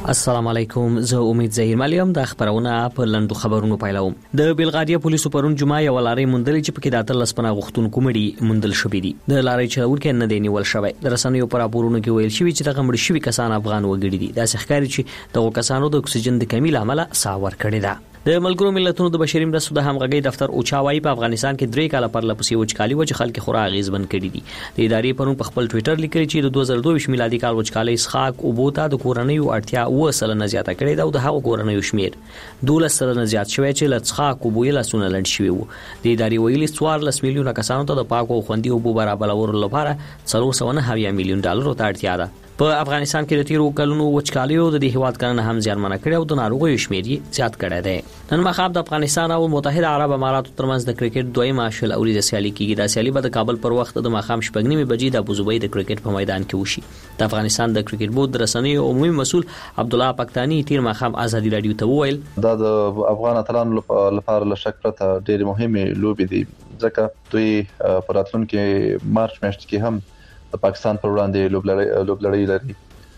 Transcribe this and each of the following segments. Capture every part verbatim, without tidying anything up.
السلام علیکم، زه امید ظهیر ملیم د خبرونه په لندو خبرونو پیلوم. د بلغاریا پولیسو پرون جمعه یو لارې مندلې چې پکې د اتلس پناه غوښتونکو مړي مندل شوې دي. د لارې چلوونکي نه دی نیول شوی. د رسنیو پر راپورونو کې ویل شوی چې دغه مړ شوي کسان افغان وګړي دي. دا ښکاري چې دغه کسانو د اکسیجن د کمی له امله ساه ورکړې ده. د ملګرو ملتونو د بشري مرستو د همغږي دفتر اوچا وايي په افغانستان کې درې کاله پر لپسې وچکالي و چې خلک خورا غیزبن کړي دي. د ادارې پرون په خپل ټوئیټر لیکلي چې د دوه زره دوه ویشت میلادي کال وچکالي څخه او بوته د کورنیو اړتیا و سلنه زیاته کړې ده او د هغو کورنیو شمیر دولس سلنه زیات شوی چې لڅخه کو بوې لاسونه لړ شوی وو. د ادارې ویلي څوارلس میلیونه کسانو ته د پاکو او خوندي اوبو برابرولو لپاره څلور سوه نهه میلیون ډالر ته اړتیا ده. په افغانستان کې د تیرو کلونو وچکالیو د دې هیواد کرنه هم زیانمنه کړې او د ناروغیو شمیر یې زیات کړی دی. نن مخاب د افغانستان او متحده عرب اماراتو ترمنځ د کرکټ دویمه شل اوریزه سیالي کیږي. د سیالي به د کابل پر وخت د مخام شپږ نیمه بجې د ابوظبي د کرکټ په میدان کې وشي. د افغانستان د کرکټ بورډ د رسنیو عمومي مسؤل عبدالله پاکستاني تیر مخام ازادي رادیو ته وویل دا د افغان اتلانو لپاره له شک پرته ډېر مهمه لوبي دي ځکه دوی په راتلونکي مارچ میاشت کې هم د پاکستان پر وړاندې لوبلړی لوبلړی لري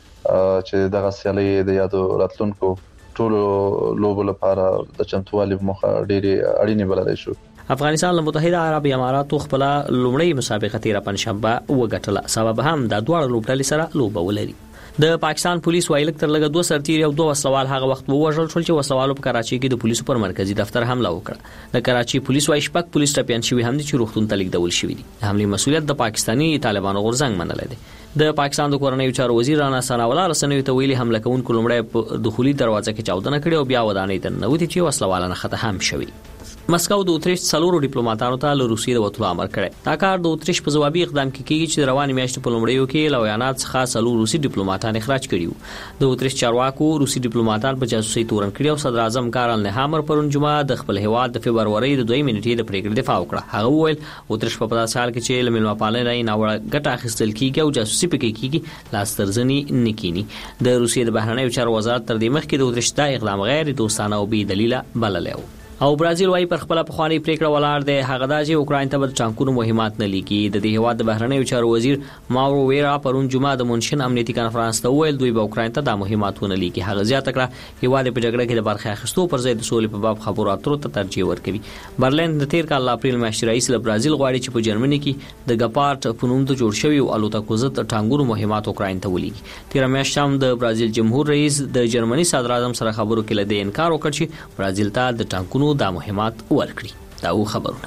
چې دغه سیالي د یادو راتلونکو ټولو لوبو لپاره د چمتووالي په مخه ډېری اړینې بللی شو. افغانستان له متحده عربي اماراتو خپل لومړی مسابقه تیر پنځشنبه وګټله. سبب هم د دواړو لوبډلې سره لوبه ولري. د پاکستان پولیس وایي تر لږه دوه سرتیر او دوه وسلوال هغه وخت ووژل شول چې وسلوالو په کراچي کې د پولیسو پر مرکزی دفتر حمله وکړه. د کراچي پولیس وایي شپږ پولیس ټپيان شوي هم دي چې روغتون ته لیږدول شوي دي. د حملې مسؤلیت د پاکستاني طالبانو غورځنګ منلی دی. د پاکستان د کورنیو چارو وزیر رانا ثناءالله رسنیو ته ویلي حمله کوونکو لومړی په دخولي دروازه کې چاودنه کړې او بیا ودانۍ ته ننوتي چې وسلواله نښته هم شوي. مسکو د اتریش څلورو ډیپلوماټانو ته له روسیې د وټلو امر کړی. دا کار د اتریش په ځوابي اقدام کې کیږي چې د روانې میاشتې په لومړیو کې له ویانا څخه څلور روسي ډیپلوماټان اخراج کړي وو. د اتریش چارواکو روسي ډیپلوماټان په جاسوسي تورن کړي او صدر اعظم کارل نیهامر پرون جمعه د خپل هیواد د فبرورۍ د دویمې نیټې د پریکړې دفاع وکړه. هغه وویل اتریش په داسې حال کې چې له میلمه‌پالنې ناوړه ګټه اخیستل کیږي او جاسوسي پکې کیږي لاس ترزنی نکینی. د روسیې د بهرنیو چارو وزارت تر دې مخکې د اتریش دا اقدام غیر دوستانه او بې دلیله بللی و. او برازیل وايي پر خپل پخوانی پریکړه ولاړ دی. هغه دا چې اوکراین ته د ټانکونو مهمات نه لیکي. د دې هیواد د بهرنیو چارو وزیر ماورو ویرا پرون جمعه د مونشن امنیتي کانفرنس ته ویل دوی به اوکراین ته د مهماتونه لیکي. هغه زیاته کړه هیواد په جګړه کې د برخه اخیستو پر ځای د سولې په باب خبرو اترو ته ترجیح ورکوي. برلین د تیر کال اپریل میاشتې رئیس له برازیل غواړي چې په جرمني کې د ګپارټ په نوم د جوړ شوی او الوتکو ضد ټانکونو مهمات اوکراین ته ولېږي. تیر میاشت هم د برازیل جمهور رئیس د جرمني صدر اعظم سره خبرو کې لدې انکار وکړ چې برازیل ته د ټانکونو د مهمات ورکړي. دا و خبرونه.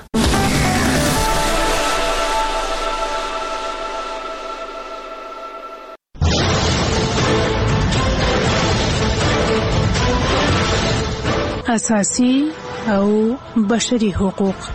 اساسي او بشري حقوق.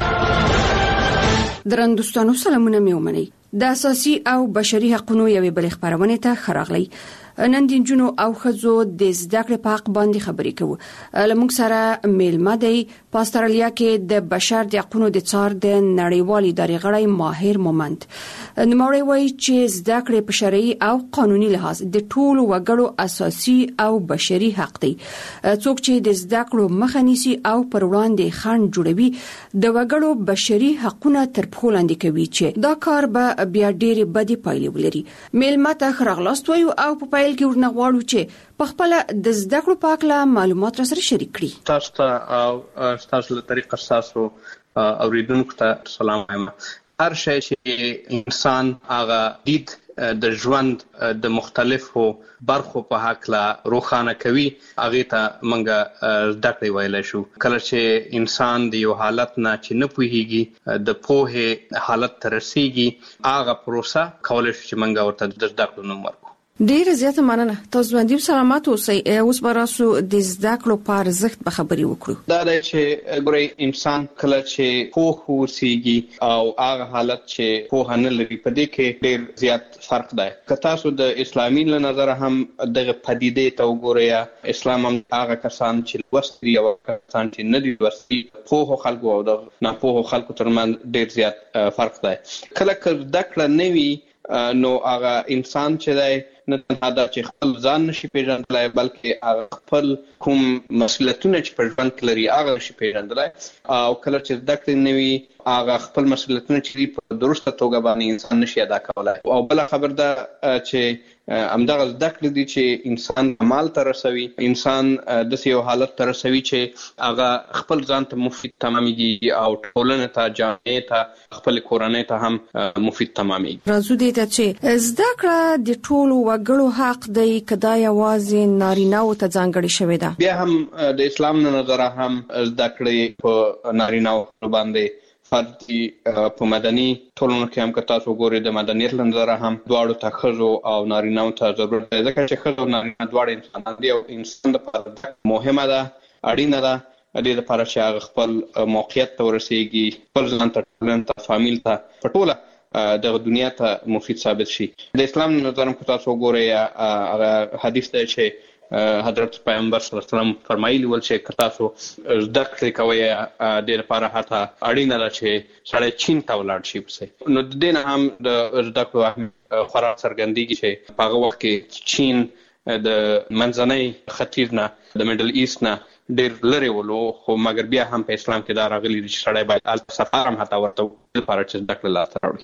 درندوستانو سلامونه مې ومنئ. د اساسي او بشري حقوقو یوې بلې خبرونه ته خراغلی. نن د جنو او خزو د زده کړې په حق باندې خبرې کوو. لمونږ سره میلمه دی په استرالیا کې د بشر د حقوقو د څار د نړیوالې ادارې غړی ماهر مومند. نوموړی وایي چې زده کړې په شرعي او قانوني لحاظ د ټولو وګړو اساسي او بشري حق دی. څوک چې د زده کړو مخه نیسي او پر وړاندې خنډ جوړوي د وګړو بشري حقوقونه تر پښو لاندې کوي چې دا کار به بیا ډېرې بدې پایلې ولري. میلمه ته ښه راغلاست وایو او په پیل کې ورنه غواړو چې په خپل د زده کړو په اړه معلومات را سره شریک کړي. تاسو ته او تاسو له طریقه تاسو اوریدونکو ته سلام وایم. هر شی چې انسان هغه دید د ژوند د مختلفو برخو په حق لا روښانه کوي هغه ته منګه زده کړې ویل شو. کله چې انسان د یو حالت نه چې نه پوهیږي د پوهه حالت ته رسیږي هغه پروسه کولای شي چې منګه ورته د زده کړو نوم ورکړو. ډیر زیاته مننه. تاسو باندې سلامات اوسئ. اوس براسو د زده کړو په ارزښت به خبرې وکړو. دا دی چې ګورئ انسان کله چې پوه اوسېږي او هغه حالت چې پوه نه لري په دې کې ډیر زیات فرق دی. که تاسو د اسلامي له نظر هم دغه پدیدې ته وګورئ اسلام هم هغه کسان چې لوستي او کسان چې نه دي لوستي پوه خلکو او د ناپوه خلکو ترمنځ ډیر زیات فرق دی. کله که زده کړه نه وي نو هغه انسان چې دی نه تنها دا چې خپل ځان نشي پیژندلای بلکې هغه خپل کوم مسؤلیتونه چې په ژوند کې لري هغه نشي پیژندلای او کله چې زده کړې نه وي هغه خپل مسؤلیتونه چې په درسته توګه باندې انسان نشي ادا کولای. او بل خبر ده چې همدغه زده کړې دي چې انسان مال ته رسوي، انسان د یو حالت ته رسوي چې هغه خپل ځان ته مفید تمامېږي او ټولنې ته، جامعې ته، خپل کورنۍ ته هم مفید تمامېږي. راځو دې ته چې زده کړه د ټولو وګړو حق دی که دا یوازې نارینه‌وو ته ځانګړې شوې ده؟ بیا هم د اسلام نه نظره هم زده کړې په نارینه‌وو باندې فرض دي. په مدني ټولنو کې هم که تاسو ګورئ د مدنیت له نظره هم دواړو ته ښځو او نارینه‌وو ته ضرورت دی، ځکه چې ښځه او نارینه دواړه انسانان دي او انسان لپاره مهمه ده، اړینه ده دې لپاره چې هغه خپل موقعیت ته ورسېږي، خپل ځان ته، ټولنې ته، فامیل ته، په ټوله دغه دنیا ته مفید ثابت شي. د اسلام نه نظر هم که تاسو ګورئ هغه حدیث دی چې حضرت پیغمبر صلی الله علیه وسلم فرمایلی ول چې که تاسو زده کړې کوئ دې لپاره حتی اړینه ده چې سړی چین ته ولاړ شي پسې. نو د دې نه هم د زده کړو اهمیت خورا څرګندېږي چې په هغه وخت کې چین د منځنۍ ختیځ نه، د میډل ایست نه ډېر لرې ولو، خو مګر بیا هم په اسلام کې دا راغلي دي چې سړی باید هلته سفر هم حتی ورته لپاره چې زده کړه لاسته راوړي.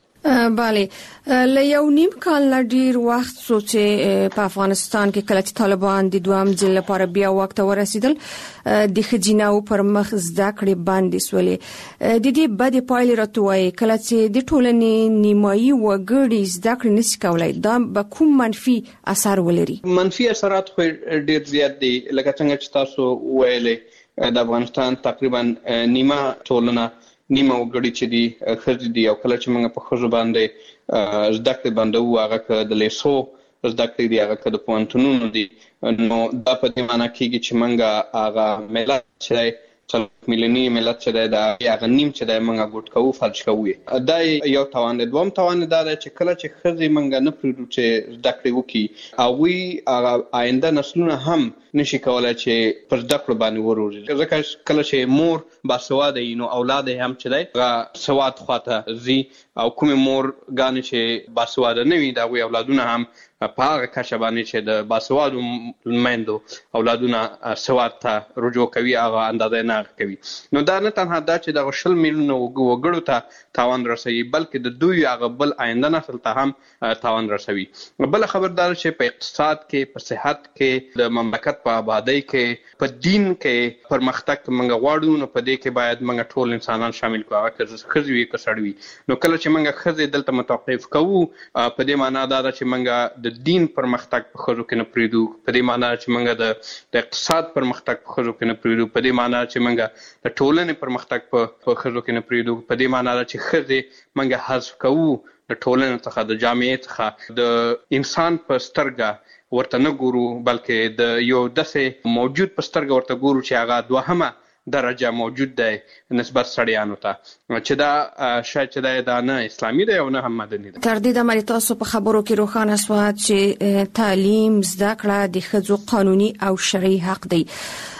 بله، له یو نیم کال نه ډېر وخت څو چې په افغانستان کې کله چې طالبان د دوهم ځل لپاره بیا واک ته ورسېدل، د ښځیناو پر مخ زده کړې بندې سولې. د دې بدې پایلې راته وایي کله چې د ټولنې نیمایي وګړي زده کړې نشي کولی، دا به کوم منفي اثر ولري؟ منفي اثرات خو ډېر زیات دي. لکه څنګه چې تاسو وویلې د افغانستان تقریبا نیمه ټولنه، نیمه وګړي چې دي ښځې دي، او کله چې موږ په ښځو باندې زده کړې بندوو، هغه که د لیسو زده کړې دي، هغه که د پوهنتونونو دي، نو دا په دې معنی کېږي چې موږ هغه ملت چې دی، څلور میلیوني ملت چې دی، د هغه نیم چې دی موږ ګوټ کوو، فلج کوو. دا یو تاوان دی. دوم تاوان دا دی چې کله چې ښځې موږ نه پرېږدو چې زده کړې وکړي، هغوی هغه آینده نسلونه هم نشي کولای چې پر زده کړو باندې وروزي، ځکه کله چې مور باسواده وي نو اولاد یې هم چې دی هغه سواد خواته ځي، او کومې مور ګانې چې باسواده نه وي د هغوی اولادونه هم په هغه کچه باندې چې د باسوادو میندو اولادونه سواد ته رجوع کوي، هغه اندازه نه کوي. نو دا نه تنها دا چې دغه شل میلیونه وګړو ته تاوان رسوي، بلکې د دوی هغه بل آینده نسل ته هم تاوان رسوي. بله خبر دا چې په اقتصاد کې، په صحت کې، د مملکت په آبادۍ کې، په دین کې پرمختګ موږ غواړو، نو په دې کې باید موږ ټول انسانان شامل کړو، هغه که ښځې وي که سړي وي. نو کله چې موږ ښځې دلته متوقف کوو، په دې معنا دا ده چې موږ د دین پرمختګ په ښځو کې نه پرېږدو، په دې معنا چې موږ د اقتصاد پرمختګ په ښځو کې نه پرېږدو، په دې معنا چې موږ د ټولنې پرمختګ په ښځو کې نه پرېږدو، په دې معنا ده چې ښځې موږ حذف کوو د ټولنې څخه، د جامعې څخه، د انسان په سترګه ورته نه ګورو، بلکې د یو داسې موجود په سترګه ورته ګورو چې هغه دوهمه درجه موجود دی نسبت سړیانو ته، چې دا شاید چې دا دا نه اسلامي دی او نه هم مدني دی. تر دې دمه تاسو په خبرو کې روښانه شوه چې تعلیم، زده کړه د ښځو قانوني او شرعي حق دی.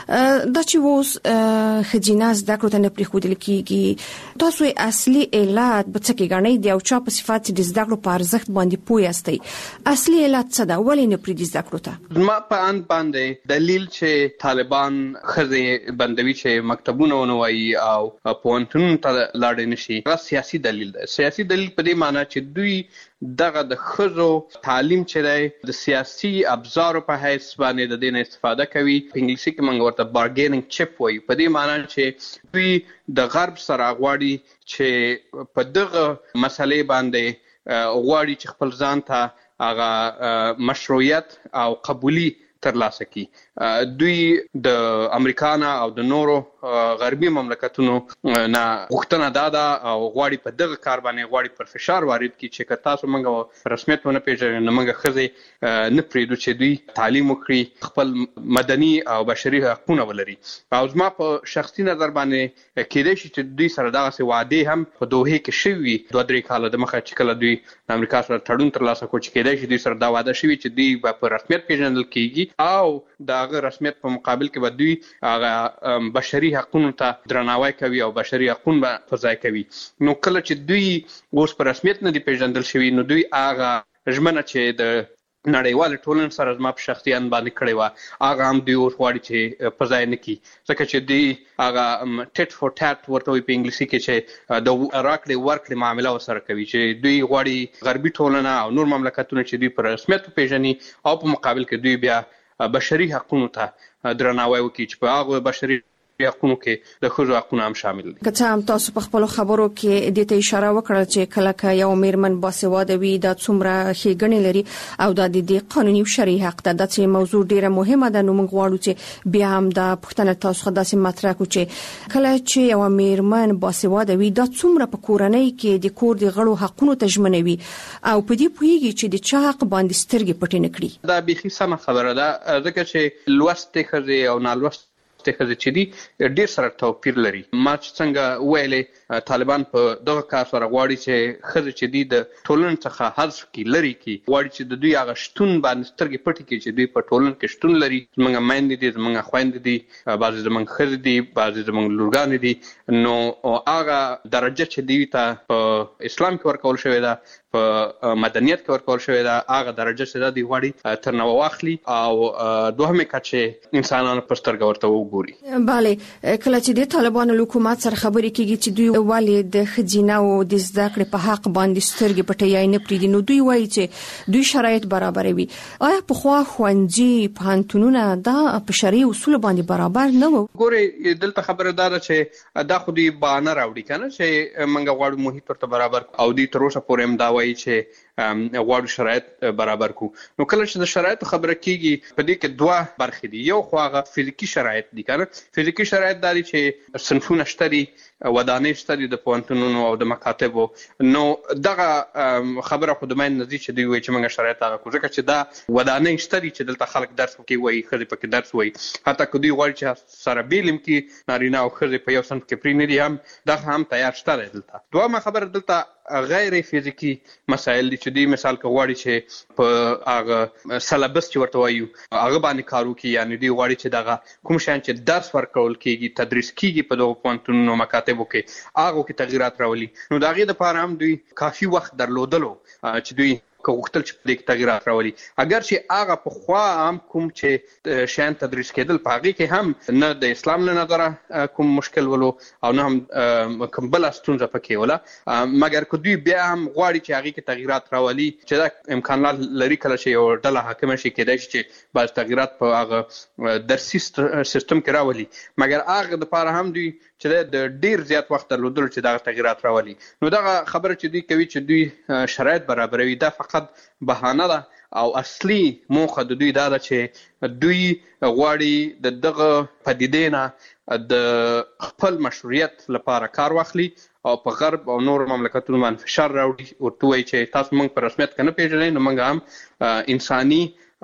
دا چې اوس ښځینه زده کړو ته نه پرېښودل کېږي، تاسو یې اصلي علت به څه کې ګڼئ؟ د یو چا په صفت چې د زده کړو په ارزښت باندې پوه یاستئ، اصلي علت څه ده؟ ولې نه پرېږدي زده کړو ته؟ زما په اند باندې دلیل چې طالبان ښځې بندوي چې مکتبونه ونه وایي او پوهنتونونو ته لاړې نشي، هغه سیاسي دلیل دی. سیاسي دلیل په دې معنی چې دوی دغه د ښځو تعلیم چې دی د سیاسي ابزارو په حیث باندې د دې نه استفاده کوي. په انګلیسي کې موږ ورته بارګیننګ چپ وایو، په دې معنی چې دوی د غرب سره غواړي چې په دغه مسلې باندې غواړي چې خپل ځان ته هغه مشروعیت او قبولي ترلاسه کی. دوی د امریکا نه او د نورو غربي مملکتونو نه غوښتنه دا ده او غواړي په دغه کار باندې غواړي پر فشار وارد کړي چې که تاسو موږ رسمیت ونه پېژنئ نو موږ ښځې نه پرېږدو چې دوی تعلیم وکړي، خپل مدني او بشري حقونه ولري. او زما په شخصي نظر باندې کېدای شي چې دوی سره دغسې وعدې هم په دوحې کې شوي وي دوه درې کاله دمخه چې کله دوی د امریکا سره تړون ترلاسه کړو، چې کېدای شي دوی سره دا وعده شوي چې دوی به په رسمیت پېژندل کېږي او د هغه رسمیت په مقابل کې به دوی هغه بشري حقونو ته درناوی کوي او بشري حقونه به په ځای کوي. نو کله چې دوی اوس په رسمیت نه دي پېژندل شوي نو دوی هغه ژمنه چې د نړیوال ټولنې سره زما په شخصي ان باندې کړی و هغه هم دوی غواړي چې په ځای نه کړي ځکه چې دوی هغه ټیټ فور ټاټ ورته وایي په انګلیسي کې چې د راکړې ورکړې معامله ورسره کوي چې دوی غواړي غربي ټولنه او نور مملکتونه چې دوی په رسمیت وپېژني او په مقابل کې دوی بیا بشري حقونو ته درناوی وکړي چې په هغه بشري حقونو کې د ښځو حقونه هم شامل دي. که څه هم تاسو په خپلو خبرو کې دې ته اشاره وکړه چې کله که یو میرمن باسواده وي دا څومره ښېګڼې لري او دا د دې قانوني او شرعي حق ده. دا چې موضوع ډیره مهمه ده. نو موږ غواړو چې بیا هم دا پوښتنه تاسو خو داسې مطرح کړو چې کله چې یو میرمن باسواده وي دا څومره په کورنۍ کې د کور د غړو حقونو ته ژمنوي او په دې پوهیږي چې د چا حق باندې سترګې پټې نه کړي. دا بیخي سمه خبره ده ځکه چې لوستې ښځې او نالوستې ښځې چې دي ډېر سره توپیر لري. ما چې څنګه ویلې طالبان په دغه کار سره غواړي چې ښځې چې دي د ټولنې څخه حذف کړي لري کړي غواړي چې د دوی هغه شتون باندې سترګې پټې کړي چې دوی په ټولنه کې شتون لري. زموږ میندې دي زموږ خویندې دي بعضې زموږ ښځې دي بعضې زموږ لورګانې دي نو هغه درجه چې دوی ته په اسلام کې ورکول شوې ده په مدنیت کې ورکول شوې ده هغه درجه چې دوی غواړي تر نو واخلي او دوهمې کچې انسانانو په سترګه ورته وګوري. بله کله چې د طالبانو حکومت سره خبرې کیږي چې دوی ولې د ښځیناو د زده کړې په حق باندې سترګې پټې نه پریږدي نو دوی وایي چې دوی شرایط برابروي. آیا پخوا ښوونځي پوهنتونونه دا په شرعي اصول باندې برابر نه وو؟ ګورې دلته خبره دا ده چې دا خو دوی بهانه راوړي که نه چې موږ غواړو محیط ورته برابر او دوی تر اوسه پورې هم دا وایي چې غواړو شرایط برابر کو. نو کله چې د شرایطو خبره کیږي په دې کې دوه برخې دي. یو خو هغه فزیکي شرایط دي که نه فزیکي شرایط دا دي چې صنفونه شته دي ودانۍ شته دي د پوهنتونونو او د مکاتبو. نو دغه خبره خو د مین نزدې چې دوی وایي چې موږ شرایط هغه کوو ځکه چې دا ودانۍ شته دي چې دلته خلک درس وکړي وایي ښځې پکې درس وایي حتی که دوی غواړي چې سره بیلم کې نارینه او ښځې په یو صنف کې پرېنږدي هم دغه هم تیار شته دی دلته. دویمه خبره دلته غیر فزیکی مسایل دي چې دوی مثال که غواړي چې په هغه سلبس چې ورته وایو هغه باندې کار وکړي یعنې دوی غواړي چې دغه کوم شیان چې درس ورکول کېږي تدریس کېږي په دغو پوهنتونونو مکاتبو کې هغو کې تغیرات راولي. نو د هغې دپاره هم دوی کافي وخت درلودلو چې دوی که غوښتل چې په دې کې تغیرات راولي اگر چې هغه پخوا هم کوم چې شیان تدریس کېدل په هغې کې هم نه د اسلام له نظره کوم مشکل ولو او نه هم کوم بله ستونزه پکې وله مګر که دوی بیا هم غواړي چې هغې کې تغیرات راولي چې دا امکانات لري کله چې یو ډله حاکمه شي کېدای شي چې بعض تغیرات په هغه درسي سیستم کې راولي مګر هغه دپاره هم دوی چې د ډیر زیات وخت درلودلو چې دغه تغیرات راولي. نو دغه خبره چې دوی کوي چې دوی شرایط برابروي دا فقط بهانه ده او اصلي موخه د دوی دا ده چې دوی غواړي د دغه پدیدې نه د خپل مشروعیت لپاره کار واخلي او په غرب او نور مملکتونو باندې فشار راوړي ورته وایي چې تاسو موږ په رسمیت کې نه پېژنئ نو موږ هم انساني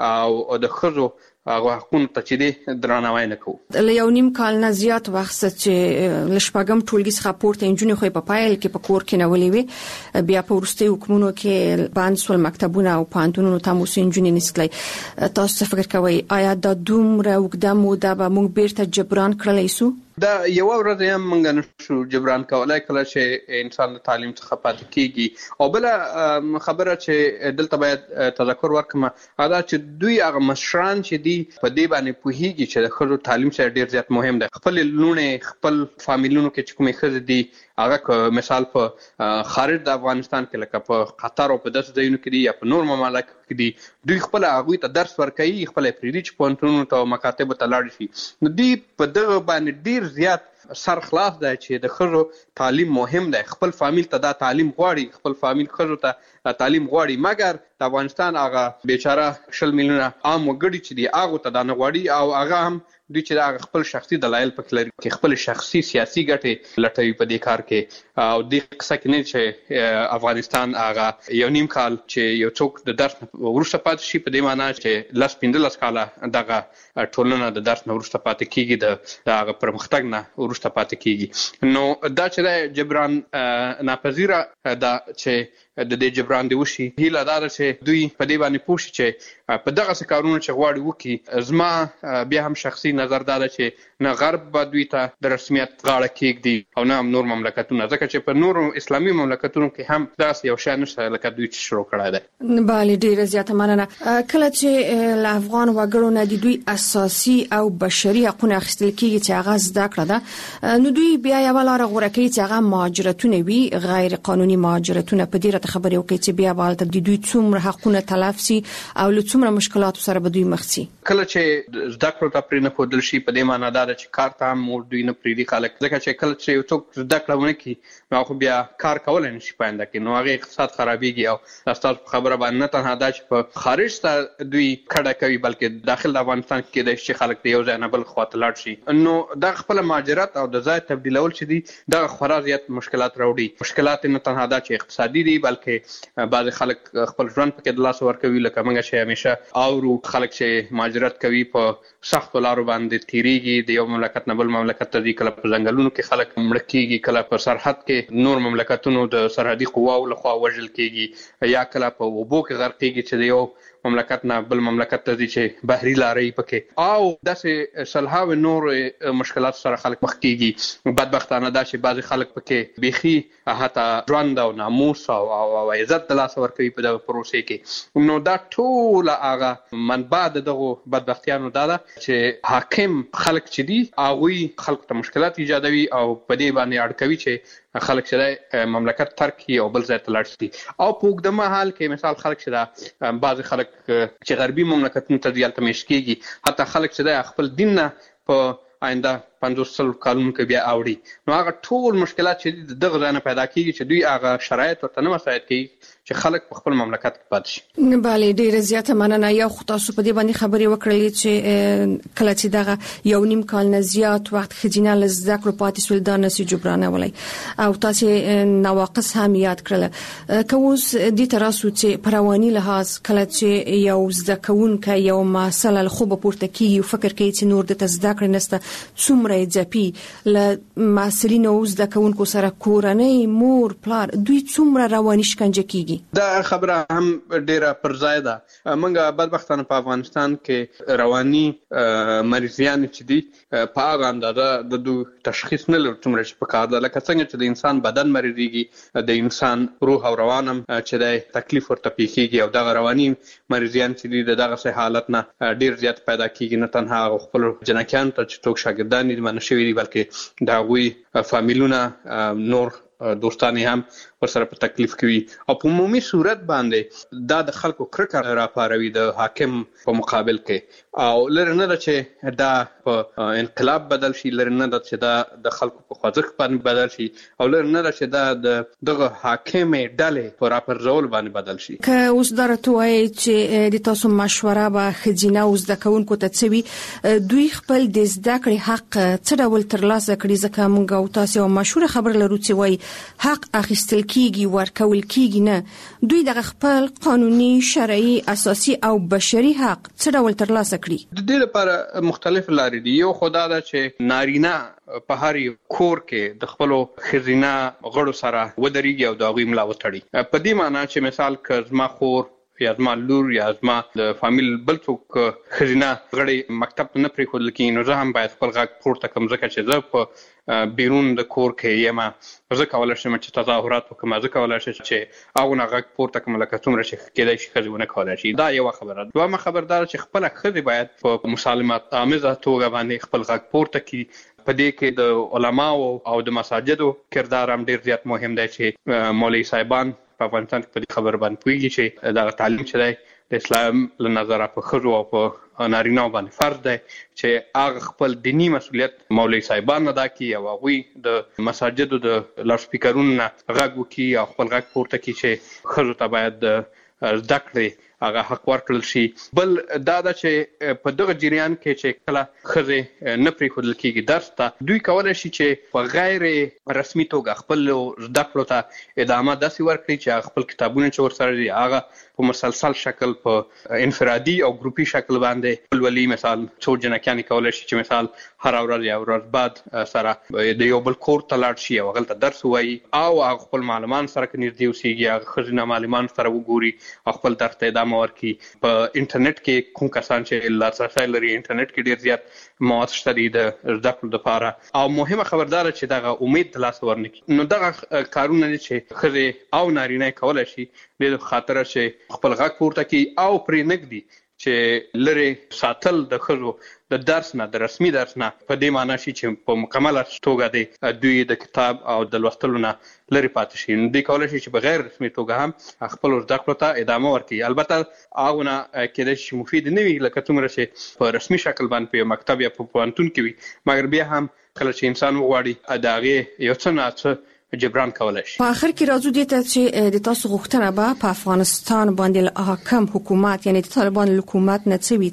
او د ښځو هغه حقونو ته چې دی درناوی نه کوو. له یو نیم کال نه زیات وخت چې له شپږم ټولګي څخه پورته نجونې خو په پایل کې په کور کې نه ولې وي بیا په وروستیو حکومتونو کې بند سول مکتبونه او پوهنتونونو ته مو نجونې نسکلي. تاسو فکر کوئ آیا دا دومره اوږده موده به موږ بیرته جبران کړلی سو؟ دا یو ورځ هم موږ نشو جبران کولای کله چې انسان د تعلیم څخه پاتې کیږي. او بل خبره چې دلته باید تذکر ورکړم دا چې دوی هغه مشران چې دي په دې باندې پوهیږي چې د ښځو تعلیم سره ډیر زیات مهم دی. خپل لونې خپل فامیلونو کې چې کومې ښځې دي هغه مثال په خارج د افغانستان کې لکه په قطر او په داسې ځایونو کې دي یا په نور ممالکو کې دي دوی خپل هغوی ته درس ورکوي خپل یې پرېږدي چې پوهنتونونو ته او مکاتبو ته لاړ شي. نو دوی په دغه باندې ډیر زیات سر خلاص دی چې د ښځو تعلیم مهم دی. خپل فامیل ته دا تعلیم غواړي خپل فامیل ښځو ته تعلیم غواړي مګر د افغانستان هغه بیچاره شل میلیونه عام وګړي چې دي هغو ته دا نه غواړي او هغه هم دوی چې دا خپل شخصي دلایل پکې لري کې خپل شخصي سیاسي ګټې لټوي په دې کار کې او دې قصه کې نه چې افغانستان هغه یو نیم کال چې یو څوک د درس وروسته پاتې شي په دې معنی چې لس پنځلس کاله دغه ټولنه د درس نه وروسته پاتې کیږي د هغه پرمختګ نه وروسته پاتې کیږي. نو دا چې د جبران ناپذیره ده چې د دې جبران دی وشي. هیله دا ده چې دوی په دې باندې پوه شي چې په دغه څه کارونه چې غواړي وکړي. زما بیا هم شخصي نظر دا ده چې نه غرب به دوی ته د رسمیت غاړه کېږدي او نه هم نور مملکتونه، ځکه چې په نورو اسلامي مملکتونو کې هم داسې یو شی نشته لکه دوی چې شروع کړی دی. بله ډیره زیاته مننه. کله چې له افغان وګړو نه د دوی اساسي او بشري حقوق اخیستل کېږي چې هغه زده کړه ده، نو دوی بیا یو لاره غوره کوي چې هغه مهاجرتونه وي، غیر قانوني مهاجرتونه. په دې راته خبرې وکړي چې بیا به د دوی څومره حقونه تلف سي او له څومره مشکلاتو سره به دوی مخ سي. کله چې زده کړو ته پرې نه ښودل شي، په دې معنا دا ده چې کار ته هم دوی نه پرېږدي خلک، ځکه چې کله چې یو څوک زده کړه ونه کړي نو خو بیا کار کولی نه شي په آینده کې، نو هغې اقتصاد خرابېږي. او دا ستاسو په خبره باندې نه تنها دا چې په خارج ته دوی کډه کوي بلکې داخل د افغانستان کې کېدای شي چې خلک د یو ځای نه بل خوا ته لاړ شي. نو دا خپله مهاجرت او د ځای تبدیلول چې دي دغه خورا زیات مشکلات راوړي. مشکلات نه تنها دا چې اقتصادي دي بلکې بعضې خلک خپل ژوند پکې د لاسه ورکوي، لکه موږ چې همیشه اورو خلک چې مهاجرت کوي په سختو لارو باندې تیریږي، د یو مملکت نه بل مملکت ته ځي، کله په ځنګلونو کې خلک مړه کېږي، کله په سرحد کې نور مملکتونو د سرحدي قواو لخوا وژل کېږي، یا کله په اوبو کې غرقېږي چې د یو مملکت نه بل مملکت ته ځي چې بحري لارې پکې، او داسې سلهاوې نور مشکلات سره خلک مخ کېږي. بدبختانه دا چې بعضې خلک پکې بیخي حتی ژوند او ناموس او او عزت د لاسه ورکوي په دغه پروسې کې. نو دا ټوله هغه منبع د دغو بدبختیانو دا ده چې حاکم خلک چې دي هغوی خلکو ته مشکلات ایجادوي او په دې باندې اړ کوي چې خلک چې مملکت ترک کړي او بل ځای ته لاړ شي. او په اوږده مهال کې مثال خلک چې دا بعضې خلک چې غربي مملکتونو ته ځي هلته میشت کېږي، حتی خلک چې دا خپل دین نه په آینده پنځوس سل کالونو کې بیا اوړي، نو هغه ټول مشکلات چې د دغه ځای نه پیدا کېږي چې دوی هغه شرایط ورته نه مساعد کوي چې خلک په خپل مملکت کې پاتې شي. بله ډیره زیاته مننه. یو خو تاسو په دې باندې خبرې وکړلې چې کله چې دغه یو نیم کال نه زیات وخت ښځینه له زده کړو پاتې شول دا نسي جبرانولی، او تاسې نواقص هم یاد کړله. که اوس دې ته راسو چې په رواني لحاظ کله چې یو زده کوونکی یو محصل له خوبه پورته کېږي او فکر کوي چې نور دته زده کړې نشته، څومره یې ځپي له محصلینو او زده کوونکو سره کورنۍ مور پلار دوی څومره رواني شکنجه کېږي. دا خبره هم ډیره پر ځای ده. موږ بدبختانه په افغانستان کې رواني مریضیان چې دي په هغه اندازه د دوی تشخیص نه لرو څومره چې پکار ده، لکه څنګه چې د انسان بدن مریضېږي د انسان روح او روان هم چې دی تکلیف ورته پیښیږي، او دغه رواني مریضیان چې دي د دغسې حالت نه ډیر زیات پیدا کېږي. نه تنها هغه خپلو جنکیانو ته چې څوک شاګردان دي منع شوي دي بلکې د هغوی فامیلونه نور دوستانی هم ورسره په تکلیف کوي، او په عمومي صورت باندې دا د خلکو کرکه راپاروي د حاکم په مقابل کې. او لري نه ده چې دا په انقلاب بدل شي، لري نه ده چې دا د خلکو په خوځښت باندې بدل شي، او لري نه ده چې دا د دغه حاکمې ډلې په راپرځول باندې بدل شي. که اوس دا راته وایي چې د تاسو مشوره به ښځینه او زده کوونکو ته څه وي، دوی خپل د زده کړې حق څه ډول ترلاسه کړي؟ ځکه موږ او تاسو یو مشهوره خبره لرو چې وایي حق اخیستل کیږي ورکول کیږي نه، دوی دغه خپل قانوني شرعي اساسي او بشري حق څه ډول ترلاسه کړي؟ د دې لپاره مختلف لارې دي. یو خدا ده چې نارینه په هر کور کې د خپلو ښځینه غړو سره ودرېږي او د هغوی ملا وتړي. په دې معنی چې مثال که زما خور یا زما لور یا زما د فامیل بل څوک ښځینه غړی مکتب ته نه پرېښودل کېږي، نو زه هم باید خپل غږ پورته کړم، ځکه چې زه په بیرون د کور کې یم، زه کولی شم چې تظاهرات وکړم، زه کولی شم چې هغو نه غږ پورته کړم لکه څومره چې کېدای شي ښځې ونه کولی شي. دا یوه خبره. دویمه خبر دا ده چې خپله ښځې باید په مسالمت آمیزه توګه باندې خپل غږ پورته کړي. په دې کې د علماو او د مساجدو کردار هم ډېر زیات مهم دی چې مولوي صاحبان په افغانستان کې په دې خبر باندې پوهېږي چې دغه تعلیم چې دی د اسلام له نظره په ښځو او په نارینه‌و باندې فرض دی چې هغه خپل دیني مسؤلیت مولوي صاحبان ادا کړي او هغوی د مساجدو د لاوډ سپیکرونو نه غږ وکړي او خپل غږ پورته کړي چې ښځو ته باید زده کړې هغه حق ورکړل شي. بل دا د چې په دغه جریان کې چې کله خزه نه پری خودل کېږي درس ته دوی کولای شي چې په غیر رسمي توګه خپل زده کړو ته ادامه داسې ورکړي چې خپل کتابونه چې ورسره دي هغه په مسلسل شکل په انفرادي او ګروپي شکل باندې ولولي. مثال څو جنکیانې کولای شي چې مثال هر ورځ یا ورځ بعد سره د یو بل کور ته لاړ شي او هغلته درس ووایي او خپل معلمان سره که نږدې اوسېږي هغه ښځینه معلمان سره وګوري او خپل درس ته ادامه ورکړي. په انټرنیټ کې کوم کسان چې لاسرسی لري انټرنیټ کې ډېر زیات مواد شته دي د زده کړو دپاره او مهمه خبرداره چې دغه امید ترلاسه ورنکړي. نو دغه کارونه چې ښځې او نارینه کولای شي د خاطره چې خپل غږ پورته کړي او پرې نږدي چې لري ساتل د ښځو د درس نه د رسمي درس نه په دې معنی شي چې په مکمله توګه دی دوی د کتاب او د لوستلو نه لري پاتې شي. دوی کولای شي چې بغیر رسمي توګه هم خپل زده کړو ته ادامه ورکړي. البته هغونه کېدای شي مفید نه وي لکه څومره چې په رسمي شکل باندې په مکتب یا په پوهنتون کې وي، مګر بیا هم کله چې انسان وغواړي د هغې یو څه نه څه جبران کولای شي. په اخر کې راځو دې ته چې د تاسو غوښتنه به په افغانستان باندې حاکم حکومت یعنی د طالبان حکومت نه څه وی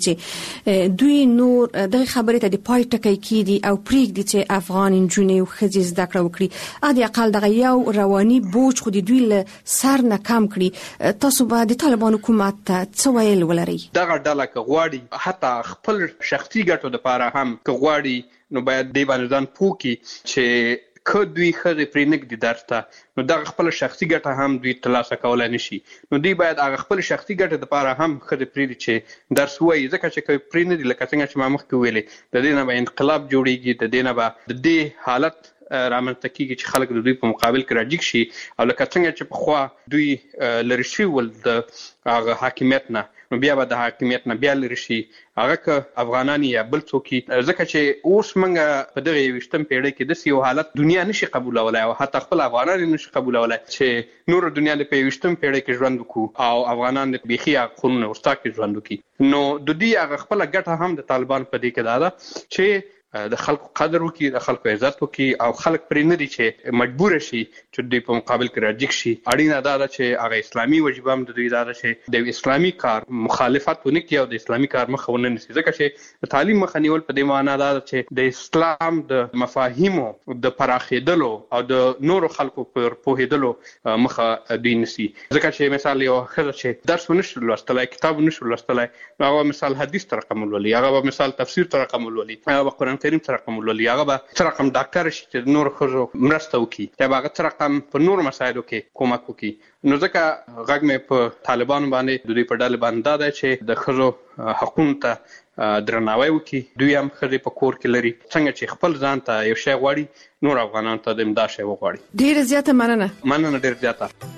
چې دوی نور د خبرې ته د پای ټکی کیدي او پریږدي چې افغان انجونې او ښځې زده کړه وکړي. ا دې اقل دغه یو رواني بوج خو د دوی له سر نه کم کړي. تاسو به د طالبان حکومت ته څه ویل ولرئ؟ دغه ډله که غواړي حتی خپل شخصي ګټو لپاره هم که غواړي نو باید دې باندې ځان پوه کړي چې که دوی ښځې پرې نږدي درس ته نو دغه خپله شخصي ګټه هم دوی ترلاسه کولی نه شي. نو دوی باید هغه خپل شخصي ګټې دپاره هم ښځې پرېږدي چې درس ووایي، ځکه چې که پرې نه دي لکه څنګه چې ما مخکې ویلې د دې نه به انقلاب جوړېږي، د دې نه به د دې حالت رامنځته کېږي چې خلک د دوی په مقابل کې راجګ شي او لکه څنګه چې پخوا دوی لرې شوي ول د هغه حاکمیت نه نو بیا به د حاکمیت نه بیا لرې شي. هغه که افغانان یا بل څوک ځکه چې اوس موږ په دغه یوویشتم پیړۍ کې داسې یو حالت دنیا نشي قبولولی او حتی خپل افغانان یې نشي قبولولی چې نوره دنیا د په یوویشتم پیړۍ کې ژوند وکړو او افغانان د بیخي هغه خونونه ورستا کې ژوند وکړي. نو د دوی هغه خپله ګټه هم د طالبان په دې کې دا ده چې د خلکو قدر وکړي، د خلکو عزت وکړي او خلک پرې نه دي چې مجبور شي چې دوی په مقابل کې راجګ شي. اړینه دا ده چې هغه اسلامي وجیبه هم د دوی دا ده چې د اسلامي کار مخالفت ونه کړي او د اسلامي کار مخه ونه نیسي، ځکه چې د تعلیم مخه نیول په دې معنا دا ده چې د اسلام د مفاهیمو د پراخېدلو او د نورو خلکو پر پوهېدلو مخه دوی نیسي. ځکه چې مثال یو ښځه چې درس ونشي لوستلی، کتاب ونشي لوستلی، نو هغه مثال حدیث ته رقم ولولي، هغه به مثال تفسیر ته رقم ولولي، هغه به قرآن کریم ته رقم ولولي، هغه به څه رقم ډاکټر شي چې د نورو ښځو مرسته وکړي، یا به هغه څه رقم په نورو مسایلو کې کومک وکړي. نو ځکه غږ مې په طالبانو باندې د دوی په ډلې باندې دا دی چې د ښځو حقونو ته درناوی وکړي. دوی هم ښځې په کور کې لري، څنګه چې خپل ځان ته یو شی غواړي نور افغانانو ته د همدا شی وغواړي. ډېره زیاته مننه. مننه ډېر زیاته.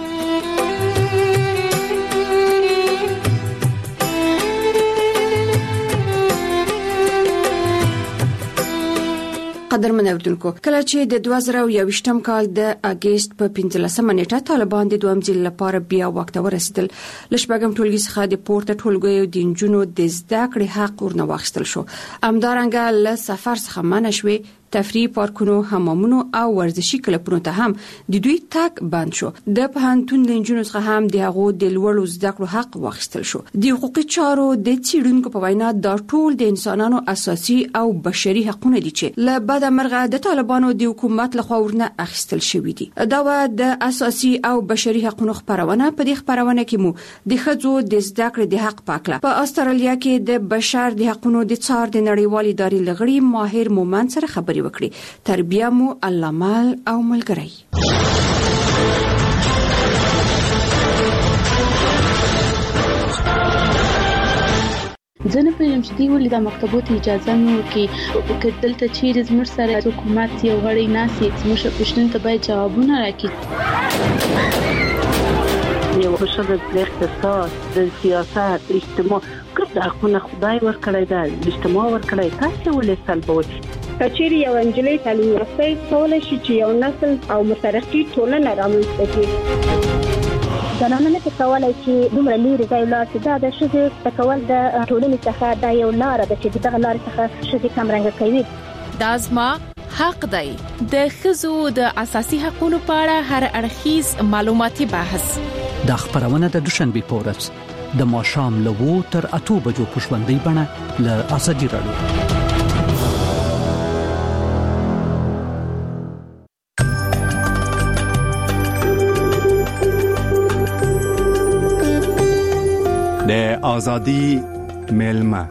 قدرمن اوریدونکو، کله چې د دوه زره یوویشتم کال د اګست په پنځلسمه نیټه طالبان د دویم ځل لپاره بیا واک ته ورسېدل، له شپږم ټولګي څخه د پورته ټولګیو د نجونو د زده کړې حق ورنه واخیستل شو. همدارنګه له سفر څخه منع شوې، تفریح پارکونو، حمامونو او ورزشي کلبونو ته هم د دوی تګ بند شو. د پوهنتون د نجونو څخه هم د هغو د لوړو زده کړو حق واخیستل شو. د حقوقي چارو د څیړونکو په وینا دا ټول د انسانانو اساسي او بشري حقونه دي چې له بده مرغه د طالبانو د حکومت لخوا ورنه اخیستل شوي دي. دا و د اساسي او بشري حقوقو خبرونه. په دې خبرونه کې مو د ښځو د زده کړې د حق پاکله په استرالیا کې د بشر د حقوقو د څار د نړیوالې ادارې لغړي ماهر مومن سره خبري وکړي. تربیه مو الله مال او ملګری. زه نه پوهېږم چې دوی ولې دا مکتبو ته اجازه نه ورکوي. که دلته چیرې زموږ سره حکومت یو غړی ناست زموږ پوښتنو ته باید جوابونه راکړي. یو ښځه د اقتصاد، د سیاست، اجتماع ګډ حقونه خدای ورکړی دی، اجتماع ورکړی، تاسو ولې سلبوي؟ کچېرې یو انجلۍ تعلیم یافته کولای شي چې یو نسل او مترقي ټولنه رامنځته کړي. زنانه نه کولای چې دومره لري ځای لاړ شي. دا د ښځې تکول د ټولنې څخه دا یو لار ده چې دغه لار څخه ښځې کمرنګ کوي. دا زما حق دی. د ښځو د اساسي حقوقو په اړه هر اړخیز معلوماتي بحث د خبرونه د دوشنبه په ورځ د ماښام له اوو تر اتو بجو په ژوندۍ بڼه له ازادي راډیو. د ازادي ملما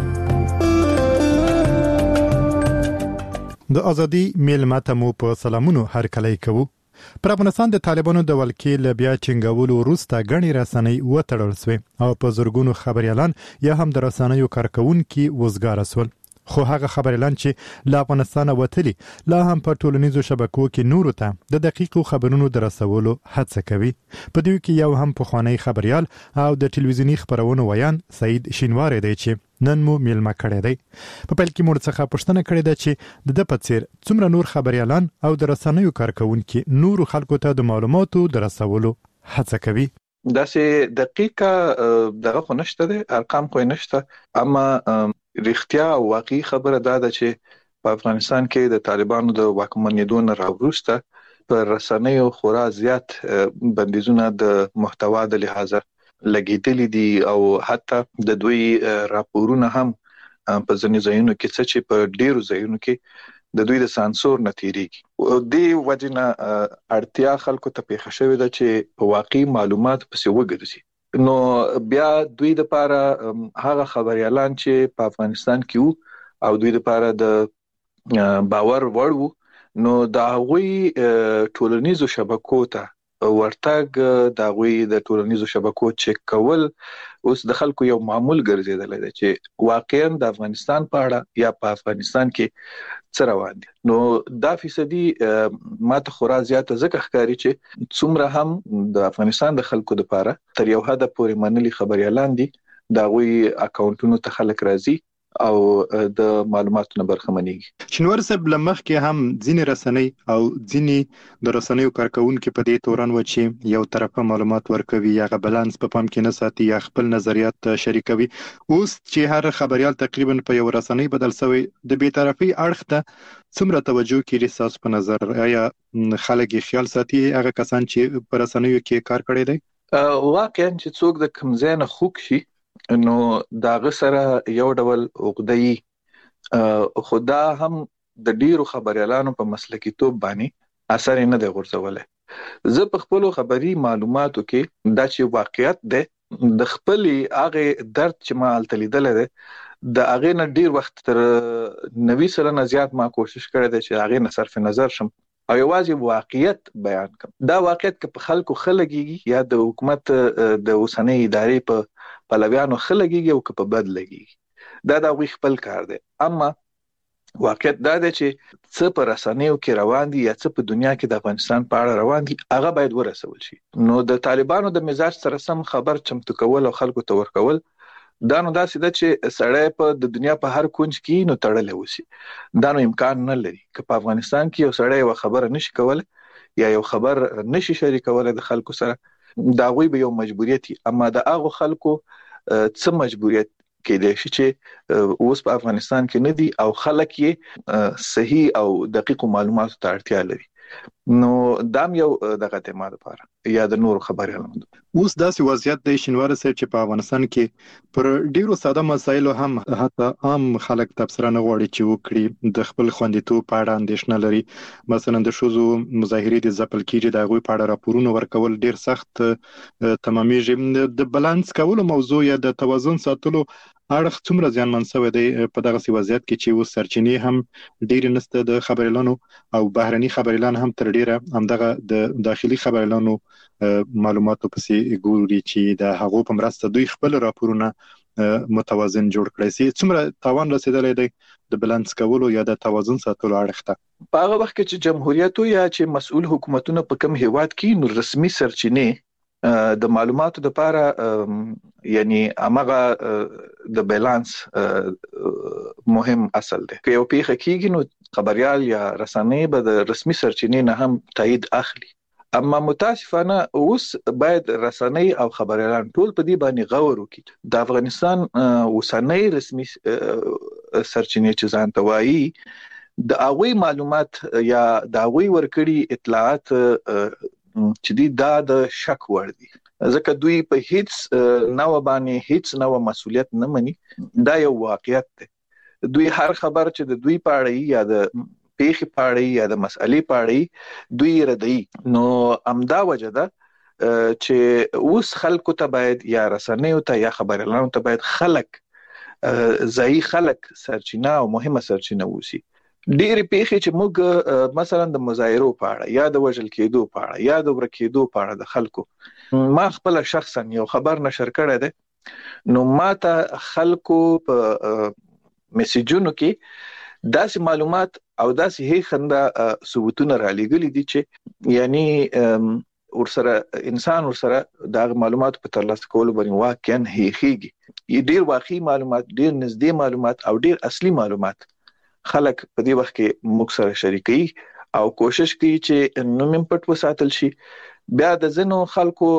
د ازادي ملما ته مو په سلامونو هرکلی کوو. پر افغانستان د طالبانو د ولکې له بیا چنګولو وروسته غني رسنۍ وتړل شوې او په زرګونو خبريالان یا هم د رسنیو کارکونکو وزګار شول. خو هغه خبريالان چې له افغانستان وتلي لا هم په ټولنیزو شبکو کې نورو ته د دقیقو خبرونو درسولو هڅه کوي. په دې کې یو هم پخوانی خبريال او د ټلویزیونی خبرونو ویان سعید شینواری دی چې نن مو میلمه کړی دی. په پیل کې موږ څخه پوښتنه کړې ده چې د پڅیر څومره نور خبريالان او د رسنیو کارکونکو نورو خلکو ته د معلوماتو درسولو هڅه کوي. داسې دقیقه دغه خو نشته ده، ارقام خو نشته، اما رښتیا او واقعي خبره دا ده چې په افغانستان کې د طالبانو د واکمنېدو نه راوروسته پر رسنیو خورا زیات بندیزونه د محتوا د لحاظه لګیدلې دي او حتی د دوی راپورونه هم په ځینې ځایونو کې څه چې په ډیرو ځایونو کې د دوی د سانسور نتیریږي. د وجنه اړتیا خلکو ته پیښه شوې ده چې په واقعي معلومات پسې وګرځي. نو بیا دوی د لپاره هغه خبريالان چې په افغانستان کې وو او دوی د لپاره د باور وړ وو، نو دا غوي ټولنیزو شبکو ته ورتګ دا غوي د ټولنیزو شبکو چک کول اوس د خلکو یو معمول ګرځیدل دی چې واقعا د افغانستان په اړه یا په افغانستان کې څه روان دي. نو دا فیصدي ماته خورا زیاته ځکه ښکاري چې څومره هم د افغانستان د خلکو لپاره تر یو حد پورې منلي خبريالان دي، دا غوي اکاونټونو ته خلک راځي او د معلوماتو نه برخمنېږي. شنوار صاحب لمخ کې هم ځینې رسنۍ او ځینې د رسنیو کارکونکو په دې تورن و چې یو طرفه معلومات ورکوي یا بالانس په پام کې نه ساتي یا خپل نظریات شریکوي. اوس چې هر خبريال تقریبا په یو رسنۍ بدل شوی، د بی‌طرفي اړخ ته څومره توجه کوي ریساس په نظر یا خلک خیال ساتي هغه کسان چې په رسنیو کې کار کړی دی؟ واقعا چې څوک د کمزین خوک شي نو داغه سره یو ډول عقده‌ای خدا هم د ډیرو خبريالانو په مسلکیتوب باندې اثر نه دی غورځولای. زه په خپل خبري معلوماتو کې دا چې واقعیت ده د خپل هغه درد چې ما التلیدل ده د هغه نه ډیر وخت تر نوي سره زیات ما کوشش کړی دی چې هغه نه صرف نظر شم او یوازې واقعیت بیان کوم. دا واقعیت که په خلکو خلګيږي یا د حکومت د اوسنۍ ادارې په پلویانو خلګيږي او که په بد لګيږي، دا دا وی خپل کار دی. اما واقعیت دا دی چې څه په رسنیو کې روان دي یا څه په دنیا کې د افغانستان په اړه روان دي هغه باید ورسول شي. نو د طالبانو د مزاج سره سم خبر چمتو کول او خلکو ته ورکول دا نو داسې ده چې سړی په د دنیا په هر کونج کې نو تړلې وسی. دا نو امکان نه لري که په افغانستان کې یو سړی یو خبره نشي کول یا یو خبر نشي شریکول د خلکو سره، دا غوي به یو مجبوریت. اما د هغه خلکو څه مجبوریت کې دی چې اوس په افغانستان کې نه دي او خلک یې صحیح او دقیق معلوماتو ته اړتیا لري. نو دام یو دغه تمه لپاره یا د نور خبريالانو اوس داسې وضعیت دی شینوار سره چې په افغانستان کې پر ډیرو ساده مسایلو هم حتی عام خلک تبصره نه غواړي چې وکړي، د خپل خوندیتوب په اړه اندېښنه لري. مثلا د شوزو مظاهرې د ځپل کېږي، د هغوی په اړه راپورونه ورکول ډیر سخت تمامېږي. د بالانس کولو موضوع یا د توازن ساتلو اړخ څومره ځانمن شوی دی په دغه وضعیت کې چې اوس سرچینې هم ډیر نسته د خبريالانو او بهرني خبريالان هم تر ډیره همدغه د داخلي خبريالانو معلوماتو پسې ګوري چې د هغو په مرسته دوی خپل راپورونه متوازن جوړ کړي. سي څومره تاوان رسیدلی دی د بالانس کولو یا د توازن ساتلو اړخ ته په هغه وخت کې چې جمهوریت یا چې مسؤل حکومتونه په کوم هیواد کې نو رسمي سرچینې د معلوماتو لپاره یعنی امغه د بالانس مهم اصل دی. که یو پیښه کیږي نو خبريال یا رسنۍ به د رسمي سرچینې نه هم تایید اخلي. اما متاسفانه اوس باید رسنۍ او خبريالان ټول په دې باندې غور وکړي. د افغانستان اوسنۍ رسمي سرچینې چې ځان ته وایي د هغوی معلومات یا د هغوی ورکړي اطلاعات چې دی دا د شک وړ دي. ځکه دوی په هیڅ نو باندې هیڅ نو مسولیت نه مني. دا یو واقعیت دی. دوی هر خبر چې د دوی پاړی یا د پیخي پاړی یا د مسئلې پاړی دوی ردی. نو امدا وجه ده چې اوس خلکو ته باید یا رسنیو ته یا خبريالانو ته باید خلک ځای خلک سرچینه او مهمه سرچینه وسی. ډېری پیښې چې موږ مثلا د مظاهرو په اړه یا د وژل کېدو په اړه یا د ورکېدو په اړه د خلکو ما خپل شخصا یو خبر نشر کړی دی. نو ما ته خلکو په میسیجونو کې داسې معلومات او داسې هي خنده ثبوتونه را لېږلي دي چې یعنی ورسره انسان ورسره د معلوماتو په ترلاسه کولو باندې واقعا هیخيږي. ډېر واقعي معلومات، ډېر نږدې معلومات او ډېر اصلي معلومات خلک په دې وخت کې موږ سره شریکي او کوشش کوي چې نوم پټ وساتل شي. بیا د زنو خلکو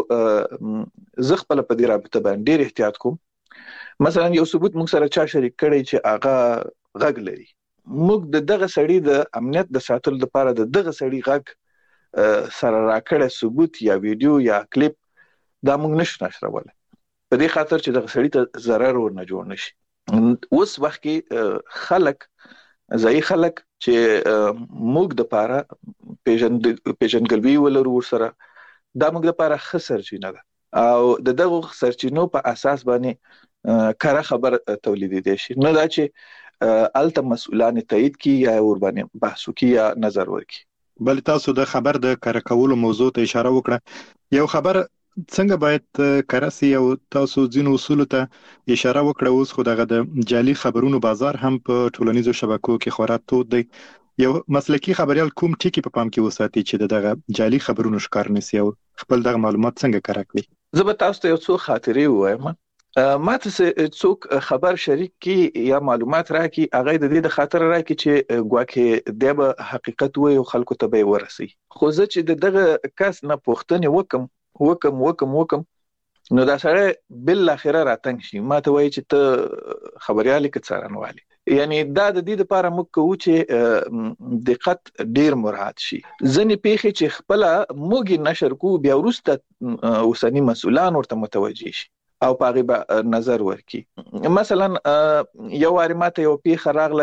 زغ خپل په دې رابطه باندې ډېر احتیاط کوم. مثلا یو ثبوت موږ سره چا شریک کړي چې هغه غږ لري. موږ د دغه سړی د امنیت د ساتلو لپاره د دغه سړی غږ سره راکړه ثبوت یا ویډیو یا کلیپ دا موږ نشو نشروله په دې خاطر چې دغه سړی ته ضرر ورنه جوړ نشي. اوس وخت کې خلک ځای خلک چې موږ د پاره پیژند پیژندګلوي ولرو سره دا موږ د پاره خسر چینه ده او د دغه سرچینو په اساس باندې کار خبر تولیدي دي شي. نه دا چې الته مسؤلان تایید کی یا ور باندې بحثو کی یا نظر ورکی. بل تاسو د خبر د کار کولو موضوع ته اشاره وکړه. یو خبر څنګه باید کراسي او تاسو ځینو اصول ته اشاره وکړه. اوس خو دغه د جعلي خبرونو بازار هم په ټولنیزو شبکو کې خورا تود دی. یو مسلکی خبريال کوم ټکی په پام کې وساتي چې دغه جعلي خبرونو ښکار نسی او خپل دغه معلومات څنګه کار کوي؟ زه به تاسو ته یو څو خاطرې وایم. ماته څوک خبر شریک کی یا معلومات راکي هغه د دې د خاطر راکي چې ګواکې د حقیقت وي او خلکو ته به ورسي. خو زه چې دغه کس نه پوښتنه وکم وکم وکم وکم نو دا سره بل اخره راتنګ شي ما ته وایي چې ته خبريالي کې څارنوالي. یعنی دا د دې لپاره موږ کوو چې دقت ډیر مراعات شي. ځنې پیښې چې خپل موږ نشر کو بیا ورسته اوسنی مسؤلان ورته متوجي شي او پاغه نظر ورکي. مثلا یو واری ماته یو پیښه راغله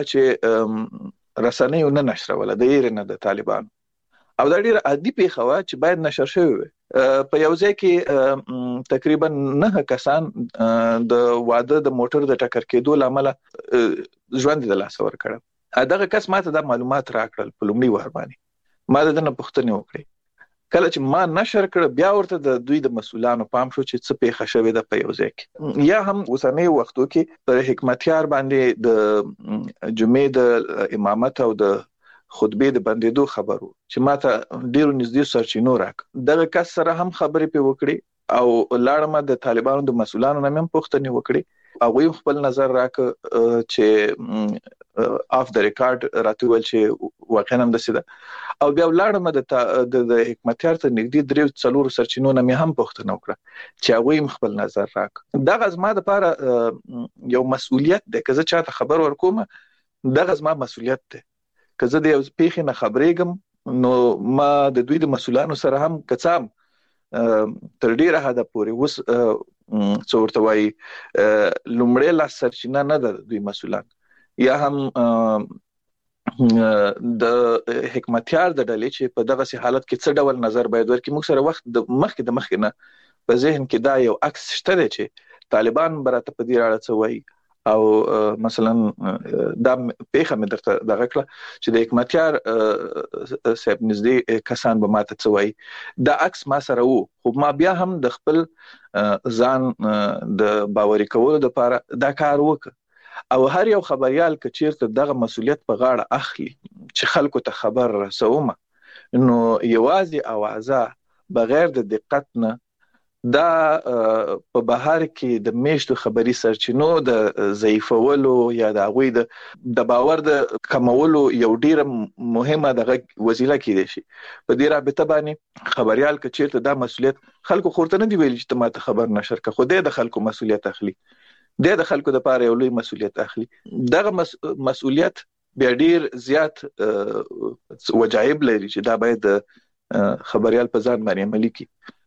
چې رسنیو نه نشر ولا د ایران د طالبان او دا ډیر عادي پیښه و چې باید نشر شوی. په یو ځای کې تقریبا نه کسان د واده د موټر د ټکر کېدو لامل ژوند د لاس ور کړ. دغه کس ماته د معلومات راکړل په لومړي وار باندې. ما د نه پوښتنه وکړه. کله چې ما نشر کړ بیا ورته د دوی د مسؤلانو پام شو چې څه پیښه شوې ده په یو ځای کې. یا هم اوسنۍ وختو کې پر حکمتیار باندې د جمعې د امامت او د خطبه د بندیدو خبرو چې ماته ډیرو نږدې سرچینو راک. دغه کس سره هم خبرې په وکړي او لاړم د طالبانو د مسؤلانو نه هم پوښتنه وکړي او وی خپل نظر راک چې اف د ریکارډ راتول چې واقعا هم دسه او بیا لاړم د د حکمتیار ته نږدې درې څلور سرچینو نه هم پوښتنه وکړه چې هغه خپل نظر راک. دغه زما د لپاره یو مسؤلیت ده که زه چاته خبر ورکوم دغه زما مسؤلیت ده. که زه د یو پیښې نه خبرېږم نو ما د دوی د مسؤلانو سره هم کڅام تر ډیره حد پورې وس څورته وای لومړی لا سرچینه نه ده دوی مسؤلان یا هم د حکمتیار د ډلې چې په دغه حالت کې څه ډول نظر باید ورکړي. موږ سره وخت د مخکې د مخکې نه په ذهن کې دا یو عکس شته چې طالبان براته په دې اړه څه وایي او مثلا دا پیښه مې درته دغه کړه چې د حکمتیار صاحب نږدې کسان به ماته څه وایي. دا عکس ما سره وو خو ما بیا هم د خپل ځان د باوري کولو لپاره دا کار وکړ او هر یو خبريال ک چیرته دغه مسؤلیت په غاړه اخلي چې خلکو ته خبر رسوم نو یوازې اوازه بغیر د دقت نه دا په بهر کې د میشتو خبري سرچینو د ضعیفولو یا د غوي د د باور د کمولو یو ډیره مهمه دغه وسیله کېدای شي. په دې رابطه باندې خبريال ک چیرته دا مسؤلیت خلکو خورته نه دی ویل چې ته ماته خبر نشر ک خو د خلکو مسؤلیت اخلي د خلکو د پاره یو لوی مسؤلیت اخلي. دغه مس... مسؤلیت بیا ډیر زیات وجایب لري چې دا باید خبريال په ځان باندې عملي کړي.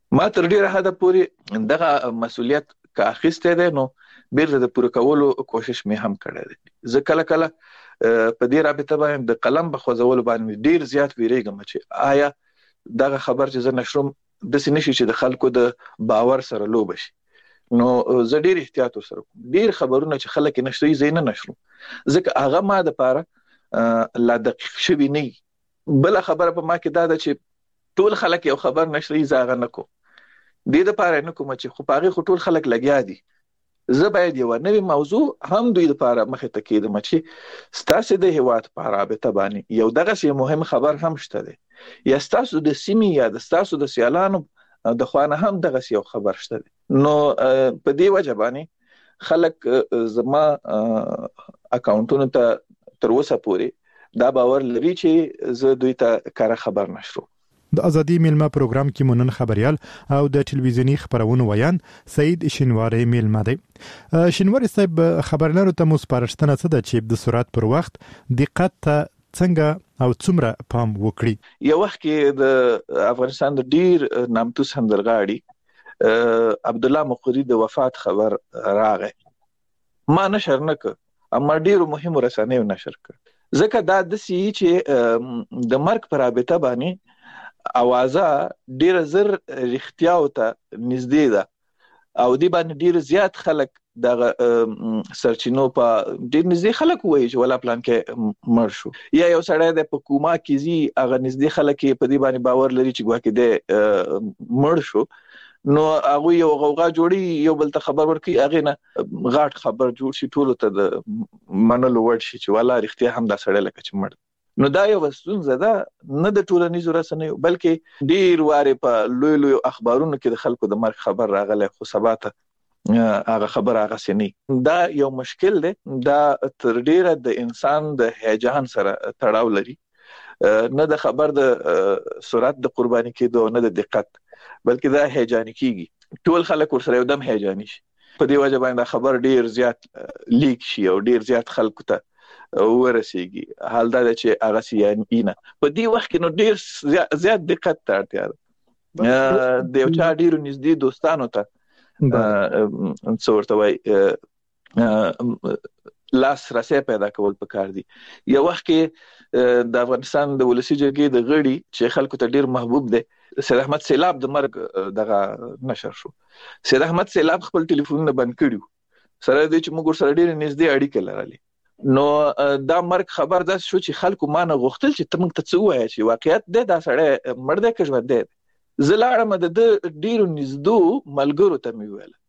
ما تر ډیره حد پورې دغه مسولیت کا اخیسته ده نو بیرته د پوره کولو کوشش مې هم کړی دی. زه کله کله په دې رابطه باندې د قلم په خوځولو باندې ډیر زیات ویریږم چې آیا دغه خبر چې زه نشروم د سینشي چې د خلکو د باور سره لوب شي. نو زه ډیر احتیاط وسره ډیر خبرونه چې خلک نشري زین نشرو ځکه هغه ما د پاره لا دقیق شوی نه. بل خبره په ما کې دا ده چې ټول خلک یو خبر نشري زاغه نکو دې د پاره نه کوم چې خو پاره خو ټول خلک لګیا دي. زه باید یو نوې موضوع هم دوی لپاره مخه ته کېدم چې ستاسو د هیواد په رابطه باندې یو دغه شی مهم خبر هم شته دی یا ستاسو د سیمې یا د ستاسو د سیالانو د خوانه هم دغه یو خبر شته دی. نو په دې وجه باندې خلک زما اکاونټونو ته تر اوسه پورې دا باور لري چې زه دوی ته کار خبر نشرو. د ازادي میلمه پروګرام کې مونن خبريال او د ټلویزیونی خبرونو ویان سید شینواری میلمه دی. شینواری صاحب خبرلارو ته مو سپارښتنه څه ده چې د سرعت پر وخت دقت ته څنګه او څومره پام وکړي. یو وخت کې د افغانستان د ډیر نامتو سندرغاړي عبد الله مقری د وفات خبر راغی. ما نشر نک اما ډیر مهم رسنیو نشر کړ ځکه دا د سی چې د مرګ پر رابطه باندې اوازه ډیر زر رښتیا او ته نږدې ده او دی باندې ډیر زیات خلک دغه سرچینو په ډیر نږدې خلک وایي چې ولا پلان کې مر شو یا یو سړی د حکومت کې زی هغه نږدې خلک په دې باندې باور لري چې ګواکې د مر شو. نو هغه یو غوغا جوړي یو بل ته خبر ورکي هغه نه غاټ خبر جوړ شي ټول ته د منلو ورډ شي چې ولا رښتیا هم دا سړی لکه چې مړ. نو دا یو ستونزه ده نه د ټولنیزو رسنیو بلکې ډیر واره په لوی لوی اخبارونو کې د خلکو د مرګ خبر راغلی خو سباته هغه خبر هغه سني. دا یو مشکل دی. دا تر ډیره د انسان د هیجان سره تړاو لري نه د خبر د سرعت د قرباني کېدو نه د دقت بلکې دا هیجاني کیږي. ټول خلک ورسره یو دم هیجاني شي په دې وجه باندې خبر ډیر زیات لیک شي او ډیر زیات خلکو ته ورسیږي. حال دا چې هغه سیانه په دې وخت کې نو ډیر زیات دقت ته اړتیا ده. د یو چا ډیر نږدې دوستانو ته څورته وای لاس راسه پیدا کول پکار دي. یو وخت کې د افغانستان د ولسی جرګې د غړي چې خلکو ته ډیر محبوب دي سید احمد سیلاب د مرګ دغه نشر شو. سید احمد سیلاب خپل ټلیفون بند کړیو سره د چې موږ سره ډیر نږدې اړیکه لرلې. نو دا مرګ خبر داس شو چې خلکو مانه غوښتل چې تمنګ ته څه وایي چې واقعیت ده دا سړی مړ دی که ژوند دی. زلاړم د ډیرو نږدې ملګرو ته مې ویل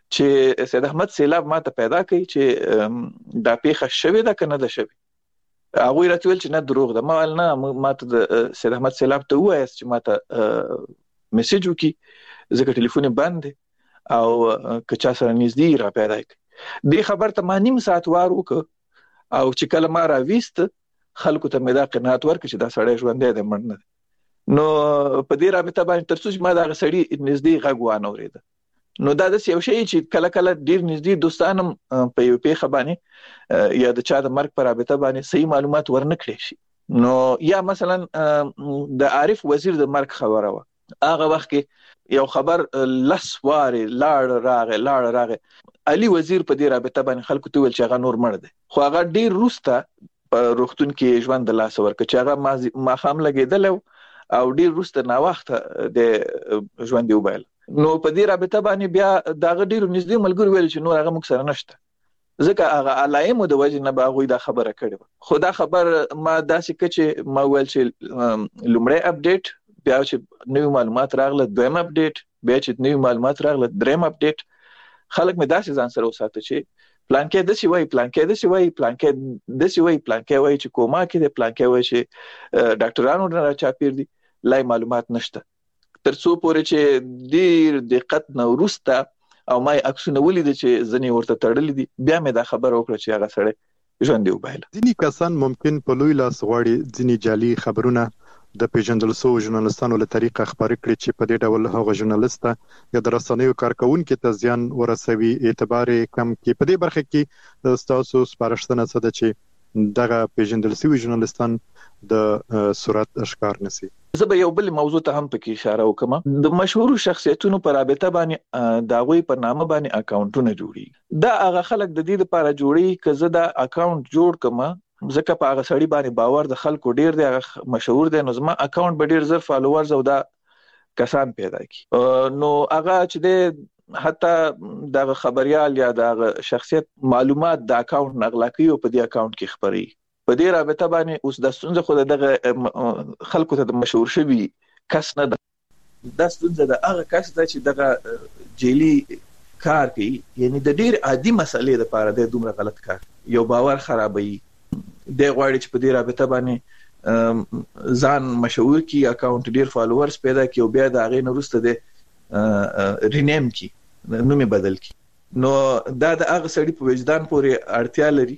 چې سید احمد سیلاب ماته پیدا کړي چې دا پیښه شوې ده که نه ده شوې. هغه راته ویل چې نه دروغ ده. ما ول نه ماته د سید احمد سیلاب ته وایي چې ماته میسج وکي ځکه ټلیفون بند دی او که چا سره نږدې را پیدا کړي. دې خبر ته ما نیم ساعت وار وکړ او چې کله ما راويست خلکو ته مې دا قناعت ورکړ چې دا سړی ژوند دی مړ نه. نو په دې رابطه باندې ترڅو چې ما دا سړی نږدې غږ وانه اورید. نو دا د یو شی چې کله کله ډیر نږدې دوستانم په یو پیښه باندې یا د چا د مرګ په رابطه باندې صحیح معلومات ورنکړي شي. نو یا مثلا د عارف وزیر د مرګ خبره و هغه وخت کې یو خبر لس واره لاړ راغی لاړ راغی علي وزیر په دې رابطه باندې خلکو ته ویل چې هغه نور مړ دی خو هغه ډیر روسته په روختون کې ژوند د لاس ورک چې هغه ما خام لګیدل او ډیر روسته نا وخت د ژوند دی وبایل. نو په دې رابطه باندې بیا داغه ډیر نږدې ملګری ویل چې نور هغه موږ سره نشته ځکه هغه علایمو د وجه نه باغوي دا خبره کړې خو دا خبر ما داسې کچې ما ویل چې لومړی اپډیټ بیا چې نوې معلومات راغله دویم اپډیټ بیا چې نوې معلومات راغله دریم اپډیټ. خلک مې داسې ځان سره وساته چې پلان کې د سی وای پلان کې د سی وای پلان کې د سی وای پلان کې وای چې کومه کې د پلان کې وای چې ډاکټرانو نه چاپیر دي لای معلومات نشته. ترڅو پورې چې ډیر دقت نه ورسته او ما عکسونه ولید چې ځنی ورته تړلې دي بیا مې دا خبر وکړه چې هغه سره ژوند دی وبایل. ځینی کسان ممکن په لوی لاس غواړي ځینی جعلي خبرونه د پیژندل شوو ژورنالستانو له طریقه خبرې کړي چې په دې ډول هغه ژورنالست یا د رسنیو کارکونکو ته زیان ورسوي اعتبار کم کې. په دې برخه کې تاسو سپارښتنه څه ده چې دغه پیژندل شوی ژورنالیستان د صورت اشکار نسی. زه به یو بل موضوع ته هم پکې اشاره وکم. د مشهور شخصیتونو پر رابطه باندې دا غوي په نامه باندې اکاونټونه جوړي. دا هغه خلک د دې لپاره جوړي چې زه دا اکاونټ جوړ کم ځکه په هغه سړی باندې باور د خلکو ډیر دی، هغه مشهور دی، نو زما اکاونټ به ډیر زر فالوورز او دا کسان پیدا کی. نو هغه چې د حتی د خبريال یا د شخصیت معلومات د اکاونټ نغلا کوي او په دې اکاونټ کې خبري. په دې رابطه باندې اوس د ستونزه خو دغه خلکو ته د مشهور شوی کس نه ده. د ستونزه د هغه کس ده چې دغه جیلی کار کوي، یعنی د ډیر عادي مسلې لپاره د دومره غلط کار یو باور خرابوي. د غواړي چې په دې رابطه باندې ځان مشهور کی، اکاونټ ډیر فالوورز پیدا کی او بیا د هغه نورسته د رینیم کی، نوم بدل کی. نو دا د هغه سړي په وجدان پورې اړتیا لري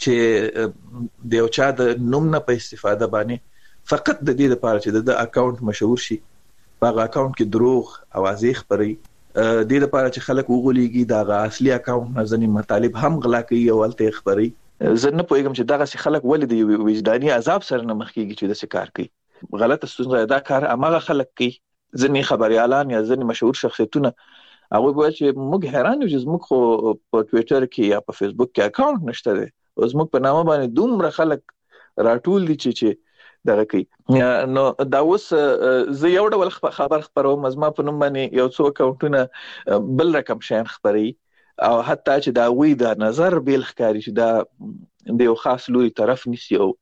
چې د یو چا د نوم نه په استفاده باندې فقط د دې لپاره چې د اکاونټ مشهور شي، په هغه اکاونټ کې دروغ اوازې خبري، د دې لپاره چې خلک وغولېږي دا اصلي اکاونټ نه ځنی مطالب هم غلا کوي او ولته خبري. زه نه پوهیږم چې دا چې خلک ولې د وجداني عذاب سره نه مخ کیږي چې د سکار کوي. غلطه ستونزه دا کار امغه خلک کوي. ځنی خبريالان یا ځنی مشهور شخصیتونه هغه وایي چې موږ حیران یو چې موږ خو په ټوئیټر کې یا په فیسبوک کې اکاونټ نشته دی، اوس موږ په نامه باندې دومره خلک راټول دي چې چې دغه کوي. نو دا اوس زه یو ډول خبر خبروم، زما په نوم باندې یو څو اکاونټونه بل رقم شین خبري او حتی چې دا وی د نظر بیل ښکاری چې دا د یو خاص لوري طرف نیسی او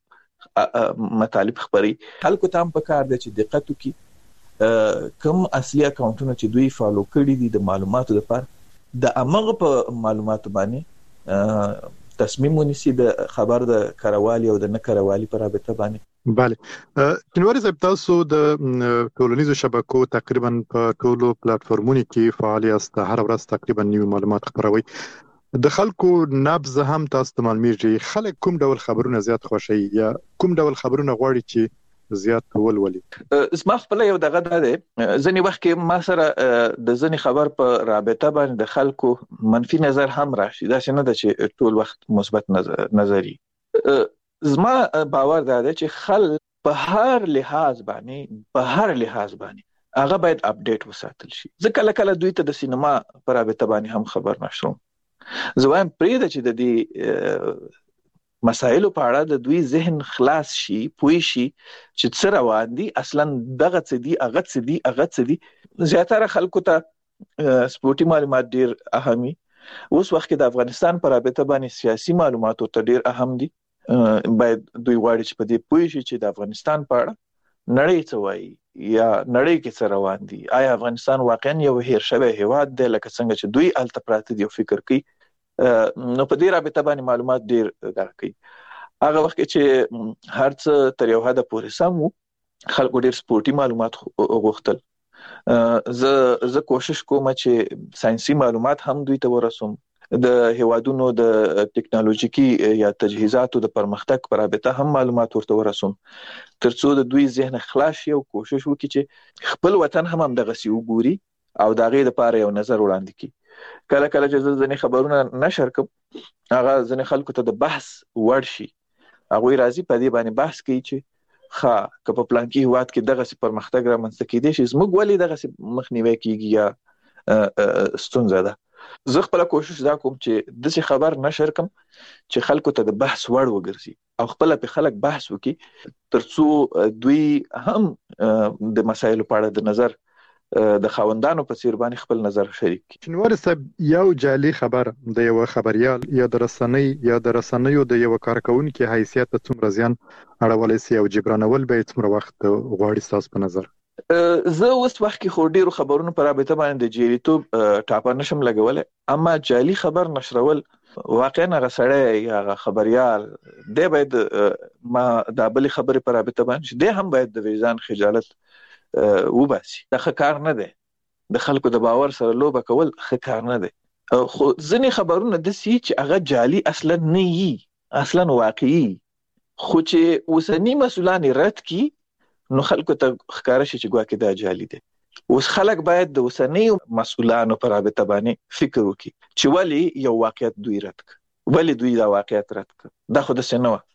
مطالب خبري. خلکو ته هم پکار دی چې دقت وکړي کوم اصلي اکاونټونه چې دوی فالو کړي دي د معلوماتو لپاره د امغه په معلوماتو باندې تصمیم ونیسي د خبر د کاروالي او د نه کاروالي پر رابطه باندې. bale جنوري زب تاسو د ټولنیزو شبکو تقریبا په ټولو پلیټ فارمونو کې فعال یاست، هر ورځ تقریبا نیو معلومات خبروي. د خلکو نبض هم تاسو ته معلومیږي. خلک کوم ډول خبرونه زیات خوښي یا کوم ډول خبرونه غواړي چې زیات ولولي؟ اسما خپل یو دغه ده ځنی وخت کې ما سره د ځنی خبر په رابطه باندې د خلکو منفي نظر هم راشي. دا څنګه ده چې ټول وخت مثبت نظر نظری. زما باور ده چې خلک په هر لحاظ باندې په هر لحاظ باندې هغه باید اپډیټ وساتل شي. ځکه کله کله دوی ته د سینما په رابطه باندې هم خبر نشوم. زوایم پرې ده چې د دې مسائل په اړه د دوی ذهن خلاص شي، پوي شي چې څه روان دي، اصلا دغه څه دي، هغه څه دي، هغه څه دي. زیاتره خلکو ته سپورتي معلومات ډیر اهمي. اوس وخت کې د افغانستان په رابطه باندې سیاسي معلومات ورته ډیر اهم دي. باید دوی غواړي چې په دې پوي شي چې د افغانستان په اړه نړۍ څه وایي یا نړۍ کې څه روان دي. آیا افغانستان واقعا یو هیر شوی هیواد دی لکه څنګه چې دوی الته پراته دي او فکر کوي؟ نو په دې رابطه باندې معلومات ډیر درکې. هغه وخت چې هر څه تر یو حد پورې سم وو، خلکو ډیر سپورتي معلومات غوښتل. زه زه کوشش کوم چې ساينسي معلومات هم دوی ته ورسوم. د هیوادونو د ټکنالوژیکي یا تجهیزاتو د پرمختګ پر رابطه هم معلومات ورته ورسوم، ترڅو د دوی ذهن خلاص شي او کوشش وکړي چې خپل وطن هم هم دغه سی وګوري او دغه لپاره یو نظر وړاندې کړي. کله کله چې ځنې خبرونه نشر کوم، هغه ځنې خلکو ته د بحث وړ شي. هغه راځي په دې باندې بحث کوي چې ښه که په پلان کې هواد کې دغه سي پرمختګ رامنځته کېدی شي، زموږ ولې دغه سي مخنیوي کیږي یا ستونزه ده. زه خپل کوشش دا کوم چې د څه خبر نشر کوم چې خلکو ته د بحث وړ وګرځي او خپل په خلک بحث وکړي، ترڅو دوی هم د مسایلو په اړه د نظر د خاوندانو په څیر باندې خپل نظر شریک کړي. شنوار صاحب، یو جعلي خبر د یو خبريال یا د رسنۍ یا د رسنیو د یو کارکونکو حیثیت څومره زیان اړولای سي او جبرانول به څومره وخت غواړي تاسو په نظر؟ زه اوس وخت کې خو ډیرو خبرونو پر رابطه باندې د جیریتوب ټاپه نشم لګولای، اما جعلي خبر نشرول واقعا هغه سړی یا هغه خبريال دی باید ما د بل خبرې پر رابطه باندې دی هم باید د ویزان خجالت وباسي. دا ښه کار نه دی. د خلکو د باور سره لوبه کول ښه کار نه دی. خو ځینې خبرونه د سي چې هغه جعلي اصلا نه وي، اصلا واقعي، خو چې اوسنی مسولان رد کی نو خلکو ته ښکار شي چې ګواکې دا جعلي دی. اوس خلک باید د اوسنی مسولانو پر رابطه باندې فکر وکړي چې ولی یو واقعیت دوی رد کړ، ولی دوی دا واقعیت رد کړ. دا خو د سينو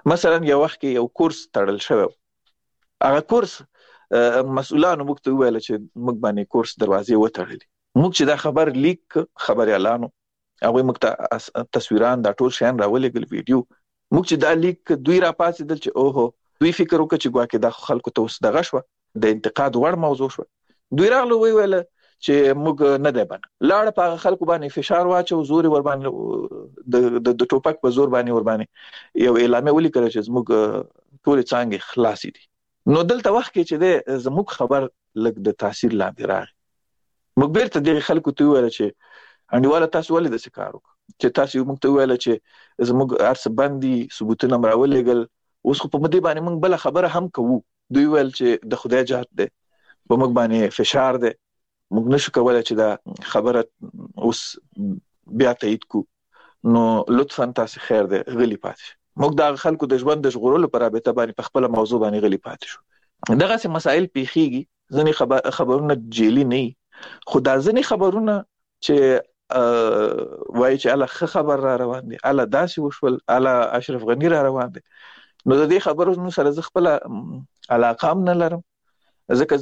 مثلا یو وخت کې یو کورس تړل شوی، هغه کورس مسؤلانو موږ ته ویل چې موږ باندې کورس دروازې وتړلې. موږ چې دا خبر لیک خبر اعلانو، هغه موږ ته تصویران دا ټول شین راولېږل، ویډیو. موږ چې دا لیک دوی را پاتېدل چې اوهو، دوی فکر وکړ چې ګواکې دا خلکو ته اوس دغه شوه، د انتقاد وړ موضوع شوه. دوی راغلو وی ویل چې موږ نه دی بن لاړ په هغه خلکو باندې فشار واچو، زور ور باندې د د ټوپک په زور باندې ور باندې یو اعلان ولیکل چې موږ ټول څنګه خلاصې دي. نو دلته وخت کې چې د زموږ خبر لګ د تاثیر لاندې راغی. موږ بیرته د خلکو ته ویل چې انډیواله تاسو ولې د سکارو چې تاسو موږ ته ویل چې زموږ ارس باندې ثبوتونه مراولېګل، اوس خو په مدې باندې موږ بل خبره هم کوو. دوی ویل چې د خدای جهاد دی، په موږ باندې فشار دی، موږ نشو کولای چې دا خبره اوس بیا تایید کو. نو لطفا تاسو خیر دی غلی پاتې. موږ د خلکو د ژوند د ژغورلو پر رابطه باندې په خپل موضوع باندې غلی پاتې شو. دغه سه مسائل پیخیږي، ځنې خبر خبرونه جیلی نه، خو دا ځنې خبرونه چې وایي چې الله خبر را روان دي، الله داسې وشول، الله اشرف غنی را روان دي. نو د دې خبرونو سره زه خپل علاقه هم نه لرم، ځکه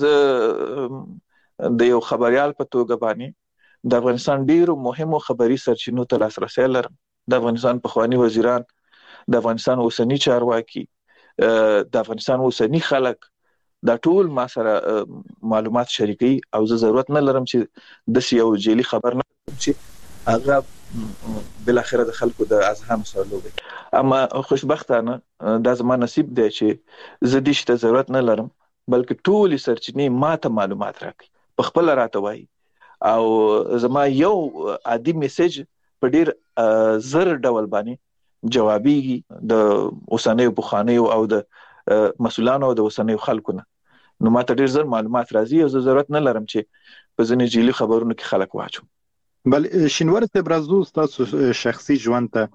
زه د یو خبريال په توګه باندې د افغانستان ډیرو مهمو خبري سرچینو ته لاسرسي لرم. د افغانستان پخوانی وزیران، د افغانستان اوسنی چارواکي، د افغانستان اوسنی خلک دا ټول ما سره معلومات شریکي، او زه ضرورت نه لرم چې د یو جیلی خبر نه چې هغه بل اخره د خلکو د اذهان سره لوبي. اما خوشبختانه دا زما نصیب دی چې زه دې شته ضرورت نه لرم، بلکې ټول سرچینې ماته معلومات راکړي، په خپل راته وایي، او زما یو عادي میسج په ډیر زر ډول باندې جوابيږي د اوسنیو بخانیو او د مسولانو او د اوسنیو خلکو نه. نو ماته ډیر زر معلومات راځي، او زه ضرورت نه لرم چې په ځینې جیلی خبرونو کې خلک واچو. بل شینوار تبرازو تاسو شخصي ژوند ته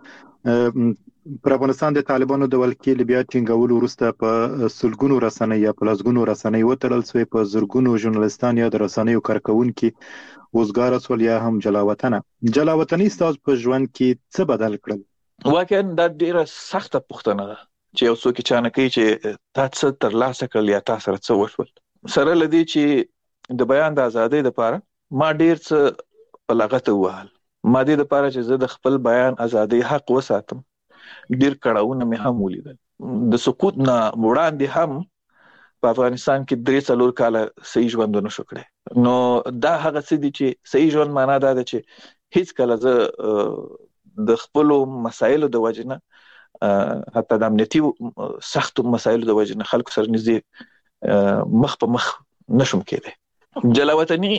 پر افغانستان د طالبانو د ولکې بیا ټینګولو وروسته په سلګونو رسنۍ یا په لسګونو رسنۍ وتړل شوې، په زرګونو ژورنالیستان یا د رسنیو کارکونکي وزګار سول یا هم جلاوطنه. جلاوطني تاسو په ژوند کې څه بدل کړل؟ واقعا دا ډیره سخته پوښتنه ده چې یو څوک چانه کوي چې تاسو تر لاسه کړل یا تاسو سره څه وشول. سره لدی چې د بیان د ازادۍ لپاره ما ډیر څه په لغته وهل، ما دې لپاره چې زه د خپل بیان ازادۍ حق وساتم ډیر کړهونه مې هم ولیدل. د سقوط نه وړاندې هم په افغانستان کې درې څلور کاله صحیح ژوند نشو کړی. نو دا هغه څه دي چې صحیح ژوند معنا دا ده چې هیڅ کله زه د خپل مسایلو د وجنه حتی د امنیتي سخت مسایلو د وجنه خلکو سره نږدې مخ په مخ نشم کېدی. جلاوطني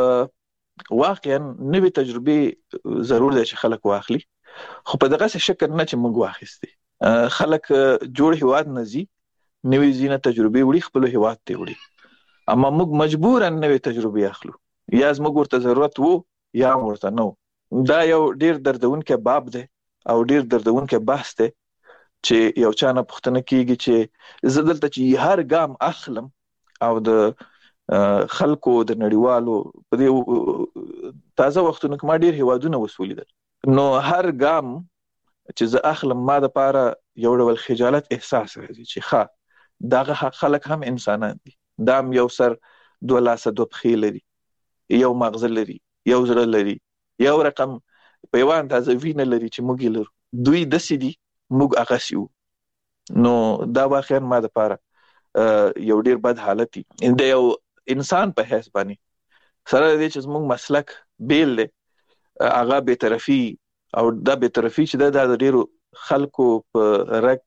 واقعا نوې تجربه ضرور ده چې خلک واخلي، خو په دغه شکل نه چې موږ واخیستي. خلک جوړ هیواد نزي نوې زینه تجربه وړي خپل هیواد ته وړي، اما موږ مجبورا نوې تجربه اخلو، یا موږ ورته ضرورت وو یا ورته نو. دا یو ډیر دردونکې باب ده او ډیر دردونکې بحث ده چې یو چا نه پوښتنه کیږي چې زه دلته چې هر ګام اخلم او د خلکو د نړیوالو په دې تازه وختونو کې ما ډیر هیوادونه وسولیدل، نو هر ګام چې زه اخلم ما د پاره یو ډول خجالت احساس راځي چې ښه دغه خلک هم انسانان دي، دا هم یو سر دوه لاسه دوه پښې لري، یو مغز لري، یو زړه لري، یو رقم په یو اندازه وینه لري چې موږ لرو، دوی داسې دي موږ هغه سیو. نو دا واقعا ما د پاره یو ډیر بد حالت دی د یو انسان په حیث باندې، سره دې چې موږ مسلک بیل دی هغه به طرفي او دا به طرفي چې دا د ډیرو خلکو په رګ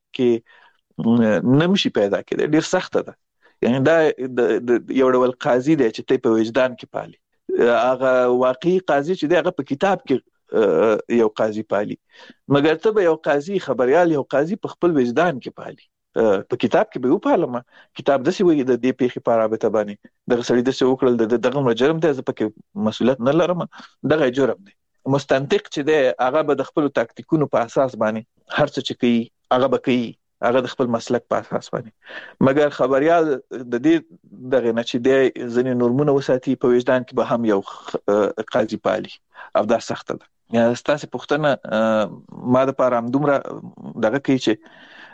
کې نمشي پیدا کېده، ډیر سخت ده. یعنی دا یو ډول قاضي دی چې ته په وجدان کې پالي، هغه واقعي قاضي چې دی هغه په کتاب کې یو قاضي پالي، مګر ته به یو قاضي خبريال یو قاضي په خپل وجدان کې پالي. په کتاب کې به وپالم، کتاب داسې وایي د دې پیښې په اړه به باندې دغه سړی داسې وکړل، د دغه جرم دی، زه پکې مسؤلیت نه لرم، دغه جرم دی. مستنطق چې دی هغه به د خپل تاکتیکونو په اساس باندې هر څه چې کوي هغه به کوي، هغه د خپل مسلک په اساس باندې. مګر خبريال د دې دغه نه چې دی ځنې نورمونه وساتي په وجدان کې به هم یو قاضي پالي، او دا سخت ده. یا ستاسو پوښتنه ما د پاره هم دومره دغه کوي چې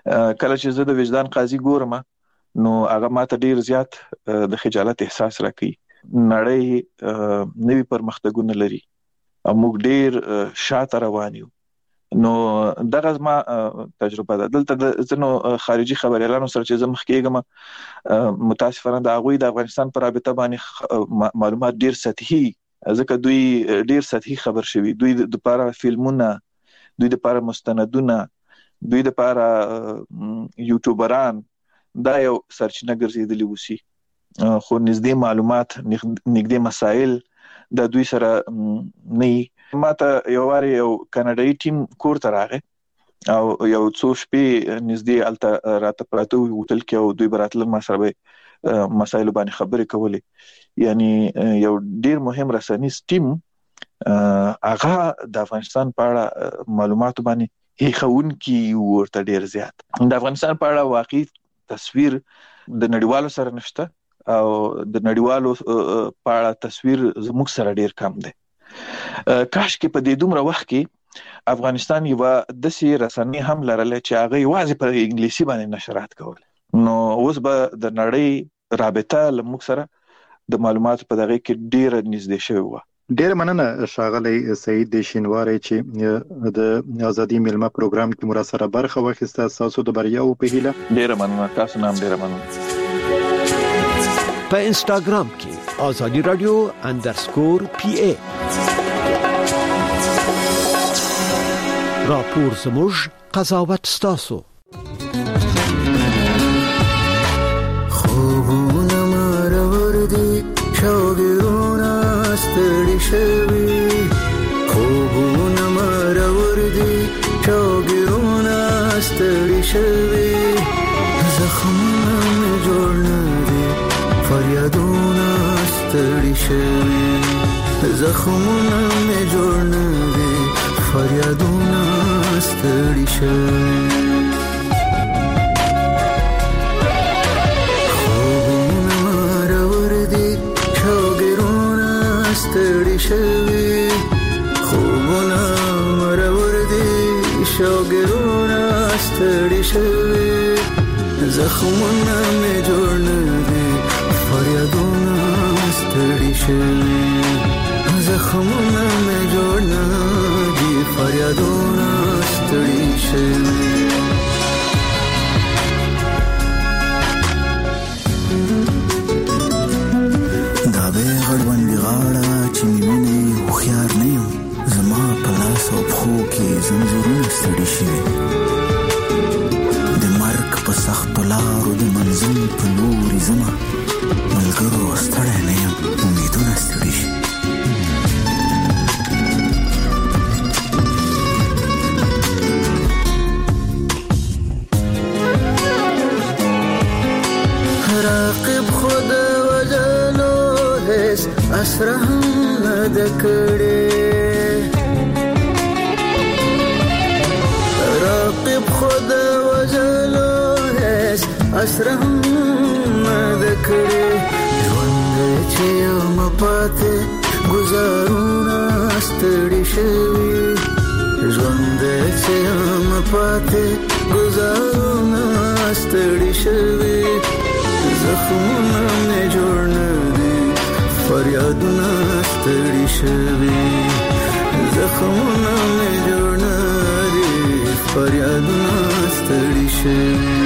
کله چې زه د وجدان قاضي ګورم نو هغه ماته ډیر زیات د خجالت احساس راکړي. نړۍ نوي پرمختګونه لري او موږ ډیر شاته روان یو. نو دغه ما تجربه ده. دلته د ځنو خارجي خبريالانو سره چې زه مخ کېږم متاسفانه د هغوی د افغانستان پر رابطه باندې معلومات ډیر سطحي، ځکه دوی ډیر سطحي خبر شوي. دوی د لپاره فلمونه، دوی د لپاره مستندونه، دوی د لپاره یوټیوبران دا یو سرچینه ګرځېدلی وسی، خو نږدې معلومات، نږدې مسائل د دوی سره نه. ماته یو واری یو کاناډایي ټیم کور ته راغی او یو څو شپې نږدې الته راته پراته وو هوټل کې او دوی براتله ما سره به مسایل باندې خبرې کولې. یعنی یو ډیر مهم رسنیز ټیم هغه د افغانستان په اړه معلومات باندې هیښون کی ورته ډیر زیات. د افغانستان په اړه واقعي تصویر د نړیوالو سره نشته او د نړیوالو په اړه تصویر زموږ سره ډیر کم دی. کاش کې په دې دومره وخت کې افغانستان یو د سي رسنۍ هم لرله چې هغه یوازې په انګلیسي باندې نشرات کول، نو اوس به د نړۍ رابطه لموږ سره د معلوماتو په دغه کې ډیر نږدې شوی و. ډیر مننه ښاغلی سعید شینواری چې د ازادي میلمه پروګرام کې مو سره برخه واخیسته. تاسو د بریاو په هیله. ډیر مننه. تاسو نام ډیر مننه. په انستګرام کې ازادي رادیو انډرسکور پی ای راپور زموږ قضاوت ستاسو. خوبونه مرور دي شوګرونه ستړي شوي، خوبونه مرور دي شوګرونه ستړي شوي، زخمونه مې جوړ نه دي فریادونه ستړي شوي، زخمونه مې جوړ نه دي فریادونه ستړي شوي. خوبونه مرور دي شوګرونه ستړي شوي، خوبونه مرور دي شوګرونه ستړي شوي، زخمونه مې جوړ نه دي فریادونه ستړي شوي، زخمونه مې جوړ نه دي فریادونه ستړي شوي. دا به غړوندې غاړه چې مینې هوښیار نه یم، زما په لاس او پښو کې زنځیرونه ستړي شوي، د مرګ په سختو لارو د منزل په لوري ځمه، ملګرو ستړی نه یم، امیدونه ستړي شي. راقب خود وجلو هیڅ اسره هم نه ده کړې، راقب خود وجلو هیڅ اسره هم نه ده کړې، ژوند چې یم پاتې ګزارونه ستړي شوي، ژوند چې یم پاتې ګزارونه ستړي شوي، زخمونه مې جوړ نه دي فریادونه ستړي شوي، زخمونه مې جوړ نه دي فریادونه ستړي شوي.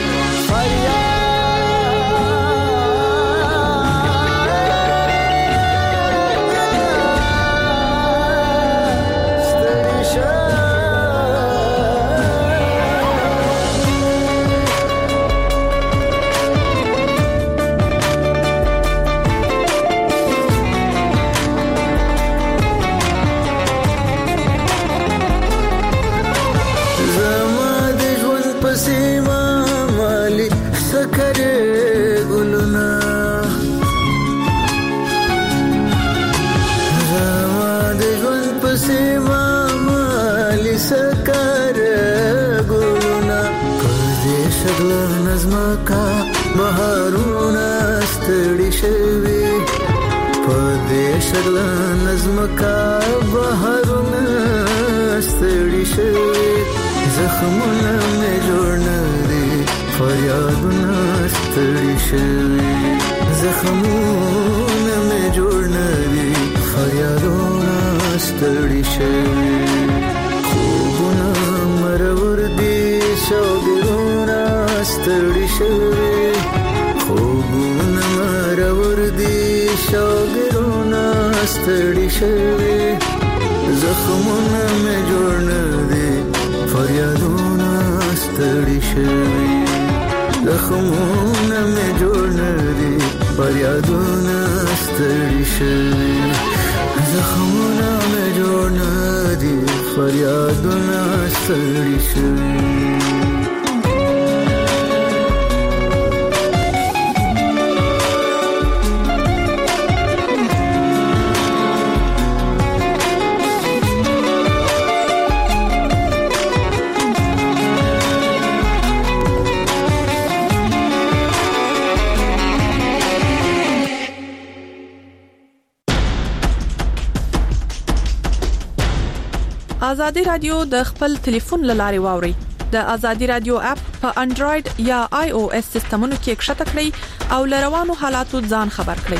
بهارونه ستړي شوي، په دې شغله نظمکا بهارونه ستړي شوي، زخمونه مې جوړ نه فریادونه ستړي شوي زخمونه مې جوړ نه دي فریادونه ستړي شوي خوبونه مرور دي شوګرونه ستړي شوي خوبونه مرور دي شوګرونه ستړي شوي زخمونه مې جوړ نه دي فریادونه ستړي شوي زخمونه مې جوړ نه دي فریادونه ستړي شوي زخمونه مې جوړ نه دي فریادونه ستړي شوي ازادي رادیو د خپل ټلیفون لارې واوري د ازادي رادیو اپ په انډراید یا آی او اس سیستمونو کې ښکته کړئ او لروانو حالاتو ځان خبر کړئ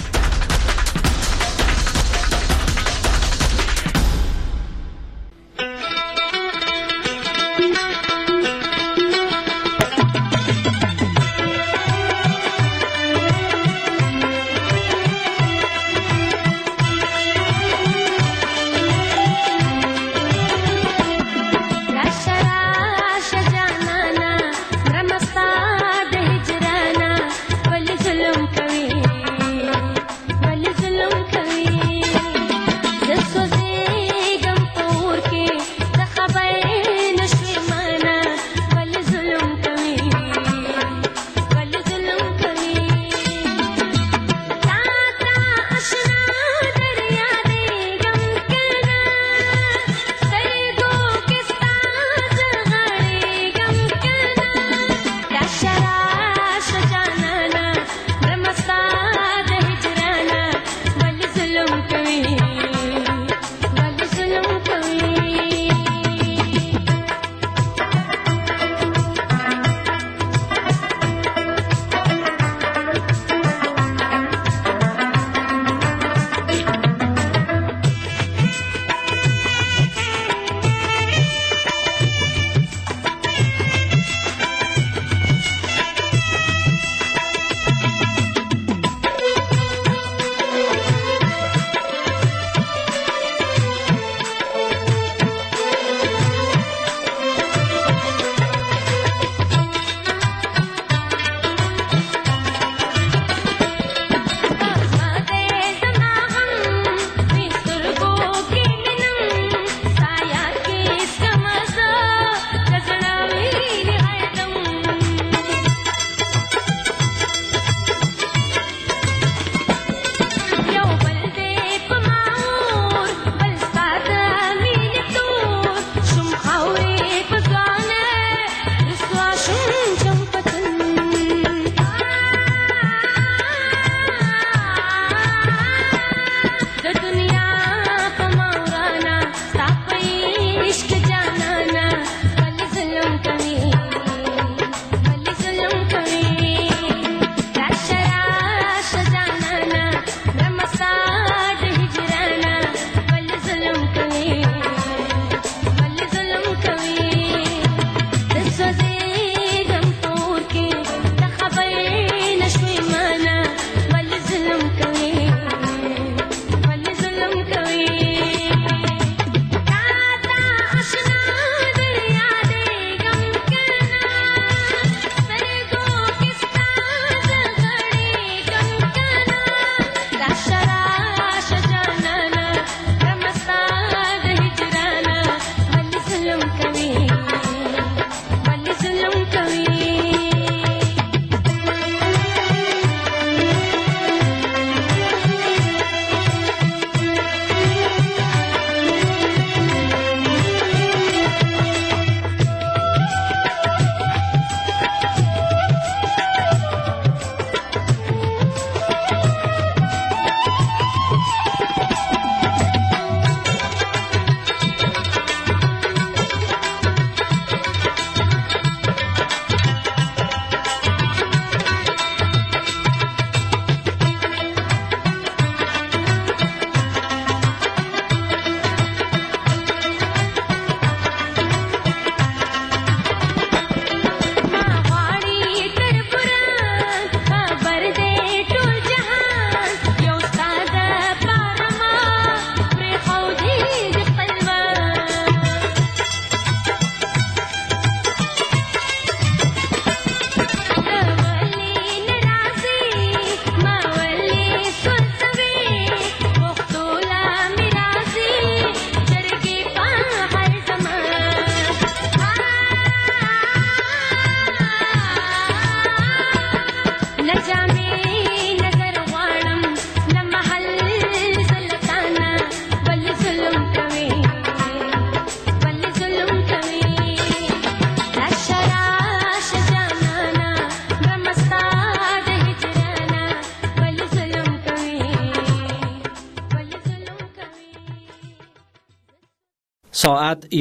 ساعت